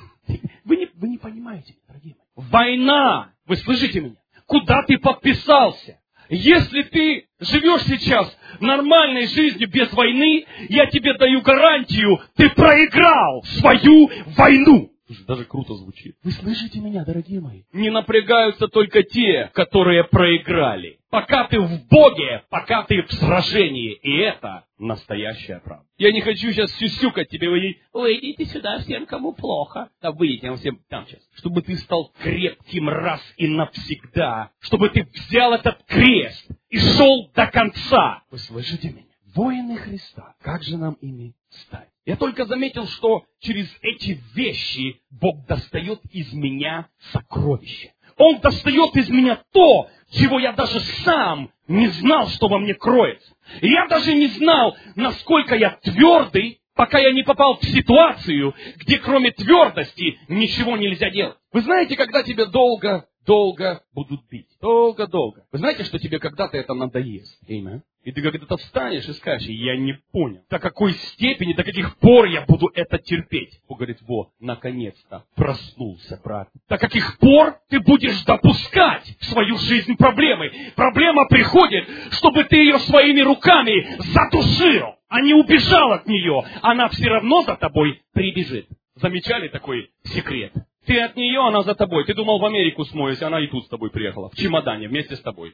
Вы не понимаете, дорогие мои. Война! Вы слышите меня? Куда ты подписался? Если ты живешь сейчас нормальной жизнью без войны, я тебе даю гарантию, ты проиграл свою войну. Даже круто звучит. Вы слышите меня, дорогие мои? Не напрягаются только те, которые проиграли. Пока ты в Боге, пока ты в сражении. И это настоящая правда. Я не хочу сейчас сюсюкать тебе, вы идите сюда всем, кому плохо. Да выйдите, я всем там сейчас. Чтобы ты стал крепким раз и навсегда. Чтобы ты взял этот крест и шел до конца. Вы слышите меня? Воины Христа. Как же нам ими стать? Я только заметил, что через эти вещи Бог достает из меня сокровища. Он достает из меня то, чего я даже сам не знал, что во мне кроется. И я даже не знал, насколько я твердый, пока я не попал в ситуацию, где кроме твердости ничего нельзя делать. Вы знаете, когда тебя долго будут бить. Долго. Вы знаете, что тебе когда-то это надоест. Amen. И ты когда-то встанешь и скажешь, я не понял, до какой степени, до каких пор я буду это терпеть. Он говорит, наконец-то проснулся, брат. До каких пор ты будешь допускать в свою жизнь проблемы. Проблема приходит, чтобы ты ее своими руками задушил, а не убежал от нее. Она все равно за тобой прибежит. Замечали такой секрет? Ты от нее, она за тобой. Ты думал, в Америку смоюсь, она и тут с тобой приехала. В чемодане, вместе с тобой.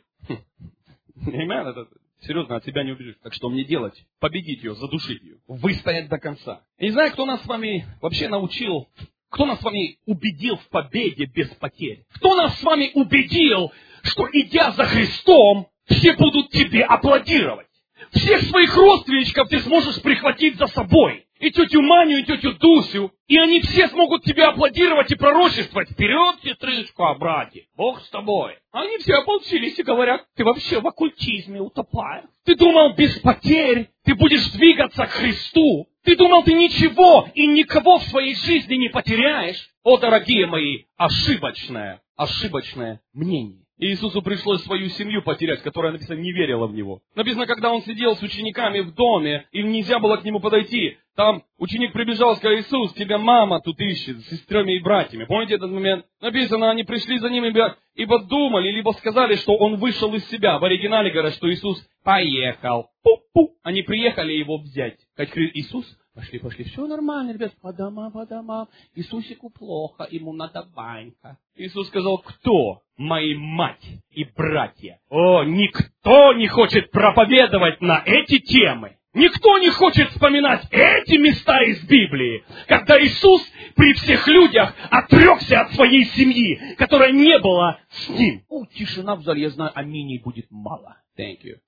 Это серьезно, от себя не убежишь. Так что мне делать? Победить ее, задушить ее. Выстоять до конца. Я не знаю, кто нас с вами вообще научил, кто нас с вами убедил в победе без потерь. Кто нас с вами убедил, что идя за Христом, все будут тебе аплодировать. Всех своих родственничков ты сможешь прихватить за собой. И тетю Маню, и тетю Дусю. И они все смогут тебе аплодировать и пророчествовать. Вперед, сестричка, братья, Бог с тобой. Они все ополчились и говорят, ты вообще в оккультизме утопаешь. Ты думал, без потерь ты будешь двигаться к Христу. Ты думал, ты ничего и никого в своей жизни не потеряешь. О, дорогие мои, ошибочное мнение. Иисусу пришлось свою семью потерять, которая, написано, не верила в Него. Написано, когда Он сидел с учениками в доме, им нельзя было к Нему подойти. Там ученик прибежал и сказал, Иисус, тебя мама тут ищет с сестрами и братьями. Помните этот момент? Написано, они пришли за Ним, ибо думали, либо сказали, что Он вышел из себя. В оригинале говорят, что Иисус поехал. Пу-пу. Они приехали Его взять. Как Иисус, пошли, все нормально, ребят, по домам. Иисусику плохо, ему надо банька. Иисус сказал, кто? Мои мать и братья. О, никто не хочет проповедовать на эти темы. Никто не хочет вспоминать эти места из Библии, когда Иисус при всех людях отрекся от своей семьи, которая не была с Ним. Тишина в зале, я знаю, аминей будет мало. Thank you.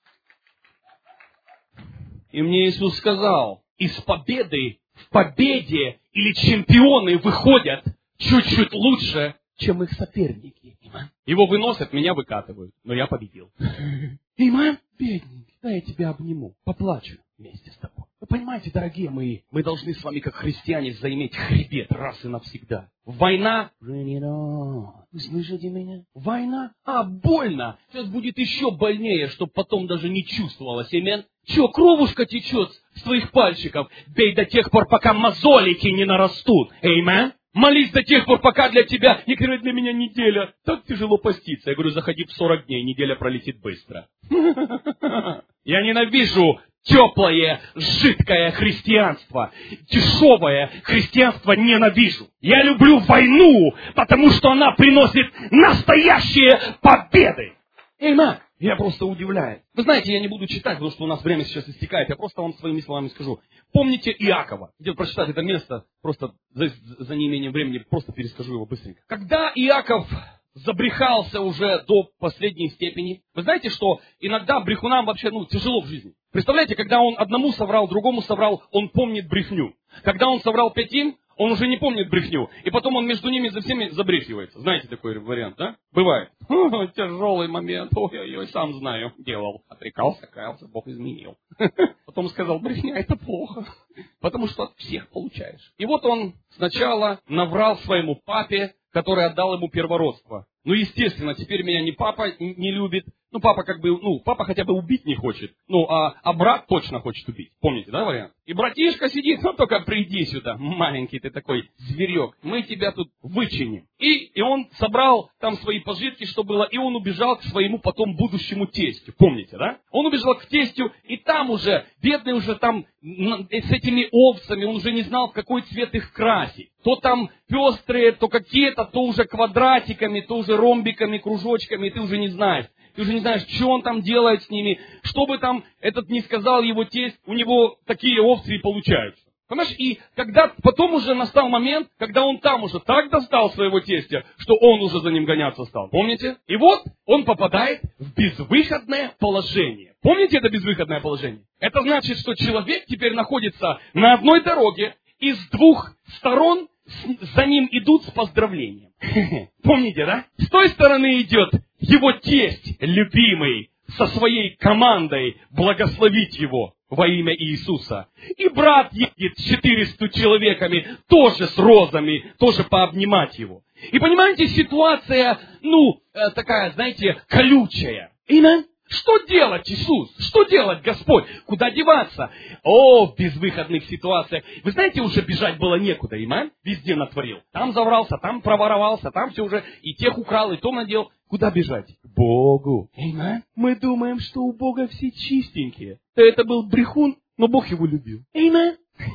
И мне Иисус сказал, из победы в победе или чемпионы выходят чуть-чуть лучше, чем их соперники. Его выносят, меня выкатывают, но я победил. Имам, бедненький, дай я тебя обниму, поплачу вместе с тобой. Вы понимаете, дорогие мои, мы должны с вами, как христиане, заиметь хребет раз и навсегда. Война, вы слышите меня? Война, больно. Сейчас будет еще больнее, чтобы потом даже не чувствовалось. Аминь. Че, кровушка течет с твоих пальчиков? Бей до тех пор, пока мозолики не нарастут. Аминь. Молись до тех пор, пока для тебя, некоторые для меня неделя. Так тяжело поститься. Я говорю, заходи в 40 дней, неделя пролетит быстро. Я ненавижу теплое, жидкое христианство. Дешевое христианство ненавижу. Я люблю войну, потому что она приносит настоящие победы. Я просто удивляюсь. Вы знаете, я не буду читать, потому что у нас время сейчас истекает. Я просто вам своими словами скажу. Помните Иакова? Где прочитать это место, просто за неимением времени, просто перескажу его быстренько. Когда Иаков забрехался уже до последней степени, вы знаете, что иногда брехунам вообще тяжело в жизни. Представляете, когда он одному соврал, другому соврал, он помнит брехню. Когда он соврал 5, он уже не помнит брехню. И потом он между ними за всеми забрехивается. Знаете такой вариант, да? Бывает. Тяжелый момент. Ой-ой-ой, сам знаю. Делал. Отрекался, каялся, Бог изменил. Потом сказал, брехня это плохо. Потому что от всех получаешь. И вот он сначала наврал своему папе, который отдал ему первородство. Естественно, теперь меня ни папа не любит. Папа папа хотя бы убить не хочет. А брат точно хочет убить. Помните, да, вариант? И братишка сидит, только приди сюда, маленький ты такой зверек. Мы тебя тут вычиним. И он собрал там свои пожитки, что было, и он убежал к своему потом будущему тестю. Помните, да? Он убежал к тестю, и там уже, бедный уже там, с этими овцами, он уже не знал, в какой цвет их красить. То там пестрые, то какие-то, то уже квадратиками, то уже ромбиками, кружочками, и ты уже не знаешь. Ты уже не знаешь, что он там делает с ними. Что бы там этот не сказал его тесть, у него такие овцы и получаются. Понимаешь, и когда потом уже настал момент, когда он там уже так достал своего тестя, что он уже за ним гоняться стал. Помните? И вот он попадает в безвыходное положение. Помните это безвыходное положение? Это значит, что человек теперь находится на одной дороге, и с 2 сторон за ним идут с поздравлением. Помните, да? С той стороны идет его тесть любимый со своей командой благословить его во имя Иисуса. И брат едет с 400 человеками, тоже с розами, тоже пообнимать его. И понимаете, ситуация, такая, знаете, колючая. Аминь. Что делать, Иисус? Что делать, Господь? Куда деваться? В безвыходных ситуациях. Вы знаете, уже бежать было некуда, иман? Везде натворил. Там заврался, там проворовался, там все уже и тех украл, и то надел. Куда бежать? К Богу. Аминь. Мы думаем, что у Бога все чистенькие. Это был брехун, но Бог его любил. Аминь.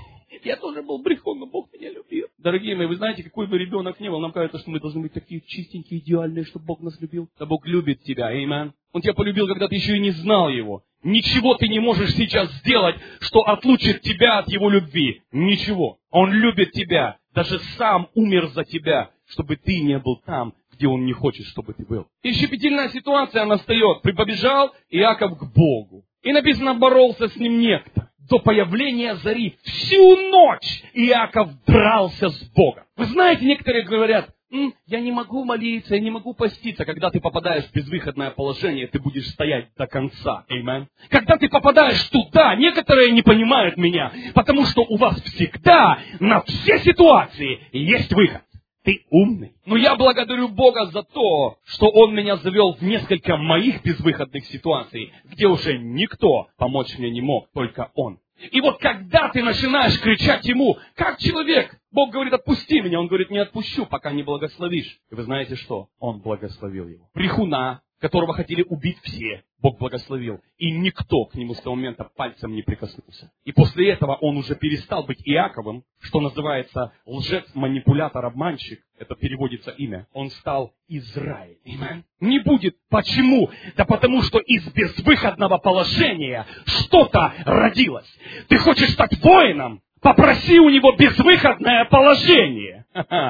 Я тоже был брехун, но Бог меня любил. Дорогие мои, вы знаете, какой бы ребенок ни был, нам кажется, что мы должны быть такие чистенькие, идеальные, чтобы Бог нас любил. Да Бог любит тебя, аминь. Он тебя полюбил, когда ты еще и не знал Его. Ничего ты не можешь сейчас сделать, что отлучит тебя от Его любви. Ничего. Он любит тебя. Даже сам умер за тебя, чтобы ты не был там, где Он не хочет, чтобы ты был. И щепетильная ситуация настает. Побежал Иаков к Богу. И написано, боролся с ним некто. До появления зари всю ночь Иаков дрался с Богом. Вы знаете, некоторые говорят, я не могу молиться, я не могу поститься. Когда ты попадаешь в безвыходное положение, ты будешь стоять до конца. Аминь. Когда ты попадаешь туда, некоторые не понимают меня, потому что у вас всегда на все ситуации есть выход. Ты умный. Но я благодарю Бога за то, что Он меня завел в несколько моих безвыходных ситуаций, где уже никто помочь мне не мог, только Он. И вот когда ты начинаешь кричать Ему, как человек, Бог говорит, отпусти меня. Он говорит, не отпущу, пока не благословишь. И вы знаете что? Он благословил его. Брехуна, которого хотели убить все, Бог благословил. И никто к нему с того момента пальцем не прикоснулся. И после этого он уже перестал быть Иаковым, что называется лжец, манипулятор, обманщик. Это переводится имя. Он стал Израиль. Аминь. Не будет. Почему? Да потому что из безвыходного положения что-то родилось. Ты хочешь стать воином? Попроси у него безвыходное положение.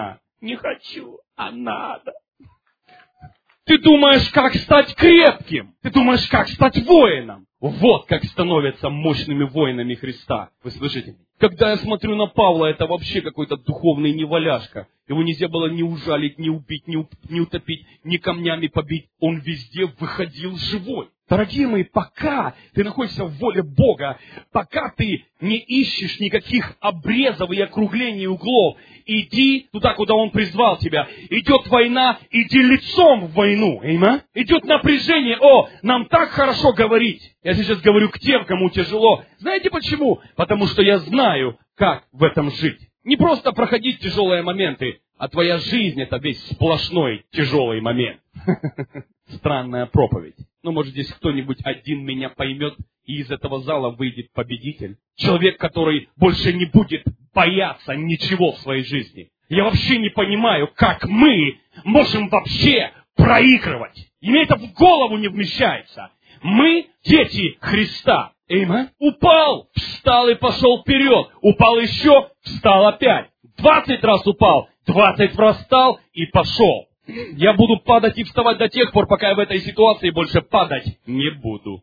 Не хочу, а надо. Ты думаешь, как стать крепким? Ты думаешь, как стать воином? Вот как становятся мощными воинами Христа. Вы слышите? Когда я смотрю на Павла, это вообще какой-то духовный неваляшка. Его нельзя было ни ужалить, ни убить, ни утопить, ни камнями побить. Он везде выходил живой. Дорогие мои, пока ты находишься в воле Бога, пока ты не ищешь никаких обрезов и округлений углов, иди туда, куда Он призвал тебя. Идет война, иди лицом в войну. Аминь. Идет напряжение. Нам так хорошо говорить. Я сейчас говорю к тем, кому тяжело. Знаете почему? Потому что я знаю, как в этом жить. Не просто проходить тяжелые моменты, а твоя жизнь — это весь сплошной тяжелый момент. Странная проповедь. Может, здесь кто-нибудь один меня поймет, и из этого зала выйдет победитель. Человек, который больше не будет бояться ничего в своей жизни. Я вообще не понимаю, как мы можем вообще проигрывать. И мне это в голову не вмещается. Мы дети Христа. Amen. Упал, встал и пошел вперед. Упал еще, встал опять. 20 раз упал, 20 раз встал и пошел. Я буду падать и вставать до тех пор, пока я в этой ситуации больше падать не буду.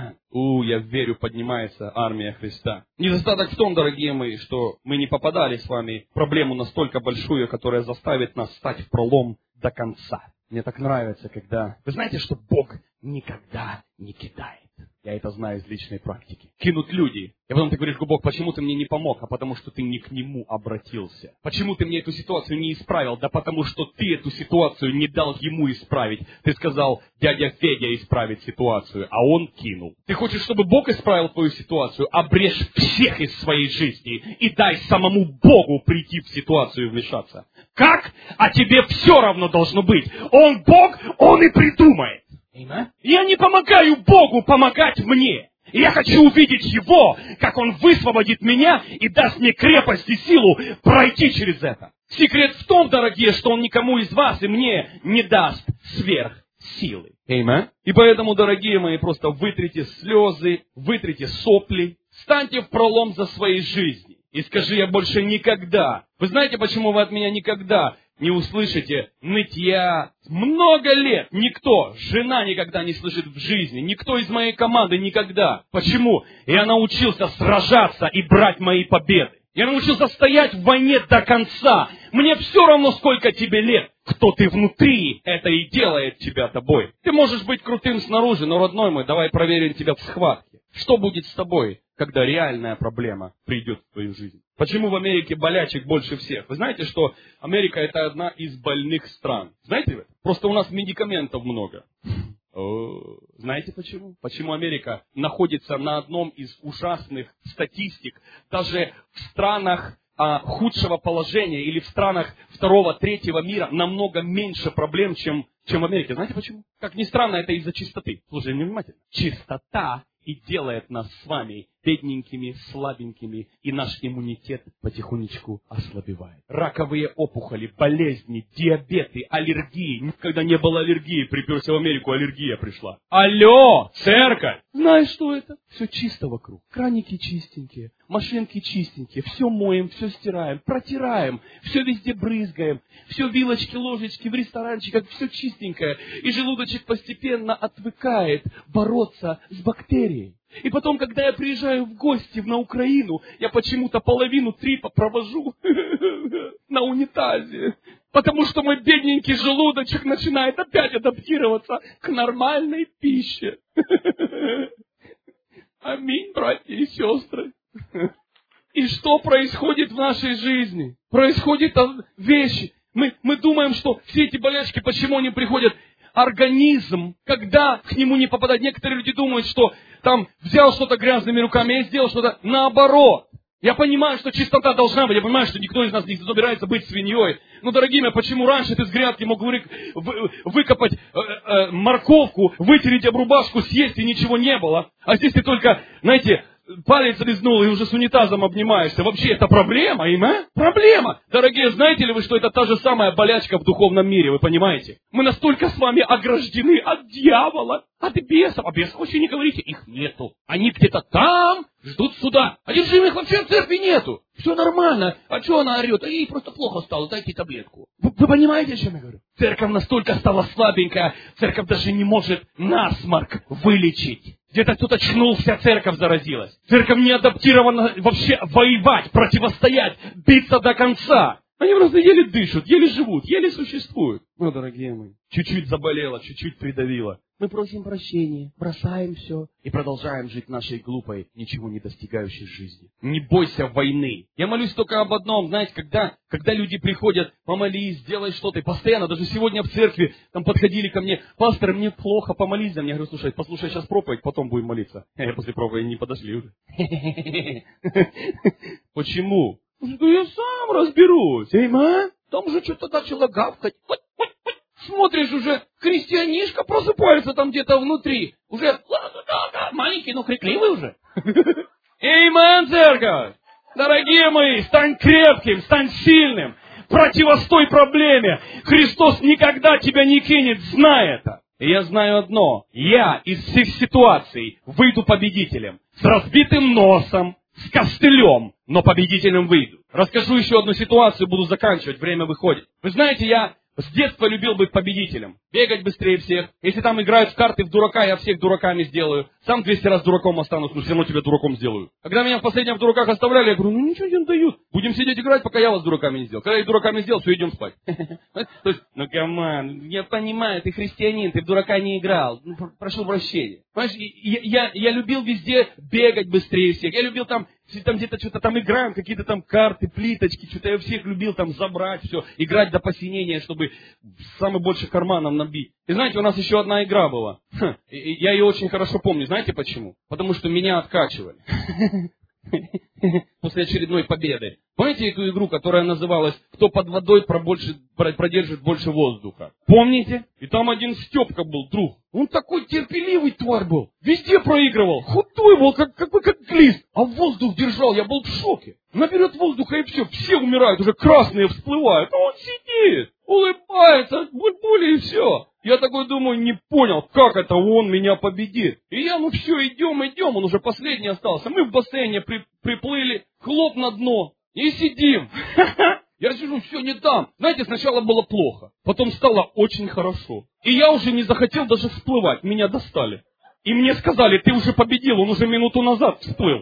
Я верю, поднимается армия Христа. Недостаток в том, дорогие мои, что мы не попадали с вами в проблему настолько большую, которая заставит нас стать в пролом до конца. Мне так нравится, когда... Вы знаете, что Бог никогда не кидает. Я это знаю из личной практики. Кинут люди. И потом ты говоришь: Бог, почему ты мне не помог? А потому что ты не к Нему обратился. Почему ты мне эту ситуацию не исправил? Да потому что ты эту ситуацию не дал Ему исправить. Ты сказал: дядя Федя исправит ситуацию, а он кинул. Ты хочешь, чтобы Бог исправил твою ситуацию? Обрежь всех из своей жизни и дай самому Богу прийти в ситуацию и вмешаться. Как? А тебе все равно должно быть. Он Бог, Он и придумает. Я не помогаю Богу помогать мне. И я хочу увидеть Его, как Он высвободит меня и даст мне крепость и силу пройти через это. Секрет в том, дорогие, что Он никому из вас и мне не даст сверхсилы. И поэтому, дорогие мои, просто вытрите слезы, вытрите сопли, встаньте в пролом за своей жизни и скажи: я больше никогда. Вы знаете, почему вы от меня никогда не услышите нытья? Много лет никто, жена никогда не слышит в жизни, никто из моей команды никогда. Почему? Я научился сражаться и брать мои победы. Я научился стоять в войне до конца. Мне все равно, сколько тебе лет. Кто ты внутри, это и делает тебя тобой. Ты можешь быть крутым снаружи, но, родной мой, давай проверим тебя в схватке. Что будет с тобой, когда реальная проблема придет в твою жизнь? Почему в Америке болячек больше всех? Вы знаете, что Америка — это одна из больных стран? Знаете вы? Просто у нас медикаментов много. Знаете почему? Почему Америка находится на одном из ужасных статистик, даже в странах худшего положения или в странах второго, третьего мира намного меньше проблем, чем в Америке. Знаете почему? Как ни странно, это из-за чистоты. Слушай внимательно. Чистота и делает нас с вами бедненькими, слабенькими, и наш иммунитет потихонечку ослабевает. Раковые опухоли, болезни, диабеты, аллергии. Никогда не было аллергии, приперся в Америку, аллергия пришла. Алло, церковь! Знаешь, что это? Все чисто вокруг. Краники чистенькие, машинки чистенькие, все моем, все стираем, протираем, все везде брызгаем, все вилочки, ложечки в ресторанчиках, все чистенькое. И желудочек постепенно отвыкает бороться с бактерией. И потом, когда я приезжаю в гости на Украину, я почему-то половину трипа провожу на унитазе. Потому что мой бедненький желудочек начинает опять адаптироваться к нормальной пище. Аминь, братья и сестры. И что происходит в нашей жизни? Происходят вещи. Мы думаем, что все эти болячки, почему они приходят? Организм, когда к нему не попадает, некоторые люди думают, что там взял что-то грязными руками и сделал что-то наоборот. Я понимаю, что чистота должна быть, я понимаю, что никто из нас не собирается быть свиньей. Но, дорогие мои, почему раньше ты с грядки мог выкопать морковку, вытереть об рубашку, съесть и ничего не было? А здесь ты только, знаете, палец лизнул и уже с унитазом обнимаешься. Вообще это проблема, проблема. Дорогие, знаете ли вы, что это та же самая болячка в духовном мире, вы понимаете? Мы настолько с вами ограждены от дьявола, от бесов. А бесов вообще не говорите, их нету. Они где-то там ждут суда. Одержимых вообще в церкви нету. Все нормально. А что она орет? А ей просто плохо стало, дайте таблетку. Вы понимаете, о чем я говорю? Церковь настолько стала слабенькая, церковь даже не может насморк вылечить. Где-то кто-то очнулся, церковь заразилась. Церковь не адаптирована вообще воевать, противостоять, биться до конца. Они просто еле дышат, еле живут, еле существуют. Ну, дорогие мои, чуть-чуть заболело, чуть-чуть придавило. Мы просим прощения, бросаем все и продолжаем жить нашей глупой, ничего не достигающей жизни. Не бойся войны. Я молюсь только об одном, знаете, когда люди приходят, помолись, сделай что-то. И постоянно, даже сегодня в церкви, там подходили ко мне: пастор, мне плохо, помолись за меня. Я говорю: слушай, послушай сейчас проповедь, потом будем молиться. После проповеди не подошли уже. Почему? Ну, я сам разберусь. Там же что-то начало гавкать. Смотришь, уже христианишка просыпается там где-то внутри. Уже маленький, но крикливый уже. Эймен, церковь! Дорогие мои, стань крепким, стань сильным. Противостой проблеме. Христос никогда тебя не кинет, знай это. И я знаю одно. Я из всех ситуаций выйду победителем. С разбитым носом, с костылем, но победителем выйду. Расскажу еще одну ситуацию, буду заканчивать, время выходит. Вы знаете, я с детства любил быть победителем. Бегать быстрее всех. Если там играют в карты в дурака, я всех дураками сделаю. Сам 200 раз дураком останусь, но все равно тебя дураком сделаю. Когда меня в последнем в дураках оставляли, я говорю, ну ничего не дают. Будем сидеть играть, пока я вас дураками не сделал. Когда я дураками сделал, все, идем спать. То есть, ну камон, я понимаю, ты христианин, ты в дурака не играл. Прошу прощения. Понимаешь, я любил везде бегать быстрее всех. Я любил там где-то что-то там играем, какие-то там карты, плиточки, что-то я всех любил там забрать, все, играть до посинения, чтобы самый больше карманов набить. И знаете, у нас еще одна игра была. Я ее очень хорошо помню. Знаете почему? Потому что меня откачивали. После очередной победы. Помните эту игру, которая называлась «Кто под водой продержит больше воздуха»? Помните? И там один Степка был, друг. Он такой терпеливый тварь был. Везде проигрывал. Худой был, как глист. А воздух держал, я был в шоке. Наберет воздуха и все умирают, уже красные всплывают. А он сидит, улыбается, буль-буль и все. Я такой думаю, не понял, как это он меня победит. И я, ну все, идем, он уже последний остался. Мы в бассейне приплыли, хлоп на дно и сидим. Я сижу, все не там. Знаете, сначала было плохо, потом стало очень хорошо. И я уже не захотел даже всплывать, меня достали. И мне сказали, ты уже победил, он уже минуту назад всплыл.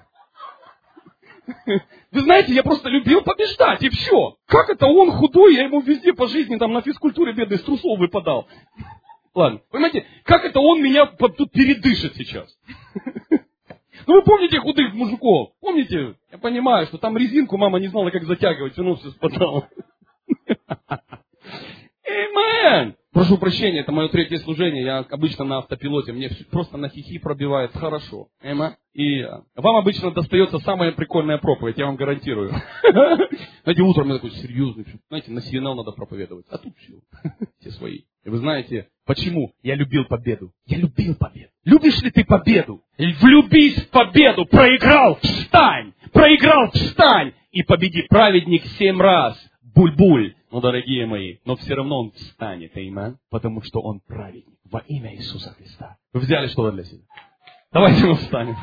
Вы знаете, я просто любил побеждать, и все. Как это он худой, я ему везде по жизни, там на физкультуре бедный с трусов выпадал. Ладно, понимаете, как это он меня тут передышит сейчас? Ну вы помните худых мужиков? Помните? Я понимаю, что там резинку мама не знала, как затягивать, все равно все спадало. Amen. Прошу прощения, это мое третье служение, я обычно на автопилоте, мне просто на хихи пробивает хорошо. Amen. И вам обычно достается самая прикольная проповедь, я вам гарантирую. Знаете, утром я такой серьезный, знаете, на CNN надо проповедовать, а тут все свои. И вы знаете, почему я любил победу? Я любил победу. Любишь ли ты победу? Влюбись в победу, проиграл, встань, и победи. Праведник 7 раз, буль-буль. Ну, дорогие мои, но все равно он встанет, аминь, потому что он праведник во имя Иисуса Христа. Вы взяли что-то для себя? Давайте мы встанем.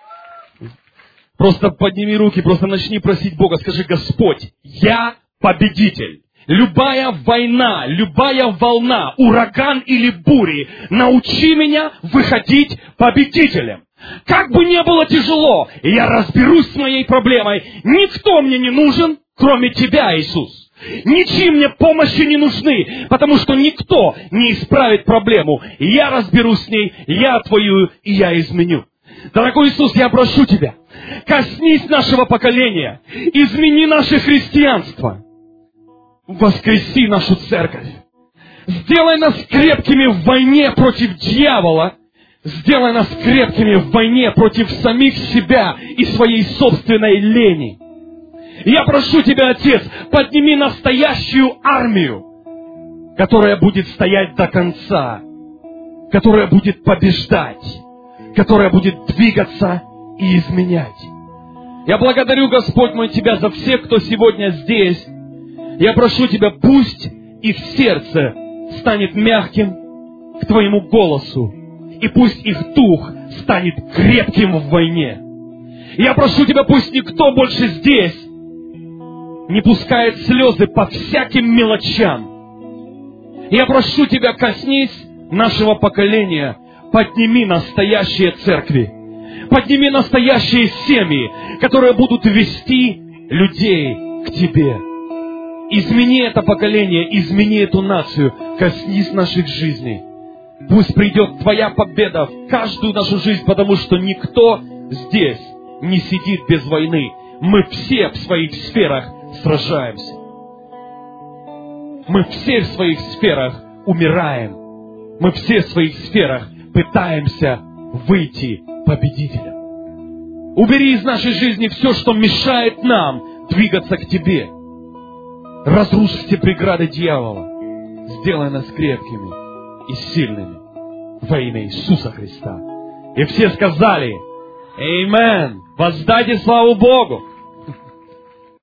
Просто подними руки, просто начни просить Бога, скажи, Господь, я победитель. Любая война, любая волна, ураган или бури, научи меня выходить победителем. Как бы ни было тяжело, я разберусь с моей проблемой. Никто мне не нужен, кроме Тебя, Иисус. Ничьи мне помощи не нужны, потому что никто не исправит проблему. Я разберусь с ней, я отвоюю и я изменю. Дорогой Иисус, я прошу Тебя, коснись нашего поколения, измени наше христианство, воскреси нашу церковь, сделай нас крепкими в войне против дьявола, сделай нас крепкими в войне против самих себя и своей собственной лени. Я прошу Тебя, Отец, подними настоящую армию, которая будет стоять до конца, которая будет побеждать, которая будет двигаться и изменять. Я благодарю, Господь мой, Тебя за всех, кто сегодня здесь. Я прошу Тебя, пусть их сердце станет мягким к Твоему голосу, и пусть их дух станет крепким в войне. Я прошу Тебя, пусть никто больше здесь не пускает слезы по всяким мелочам. Я прошу Тебя, коснись нашего поколения, подними настоящие церкви, подними настоящие семьи, которые будут вести людей к Тебе. Измени это поколение, измени эту нацию, коснись наших жизней. Пусть придет Твоя победа в каждую нашу жизнь, потому что никто здесь не сидит без войны. Мы все в своих сферах сражаемся. Мы все в своих сферах умираем. Мы все в своих сферах пытаемся выйти победителем. Убери из нашей жизни все, что мешает нам двигаться к Тебе. Разрушь все преграды дьявола. Сделай нас крепкими и сильными во имя Иисуса Христа. И все сказали: Аминь. Воздайте славу Богу.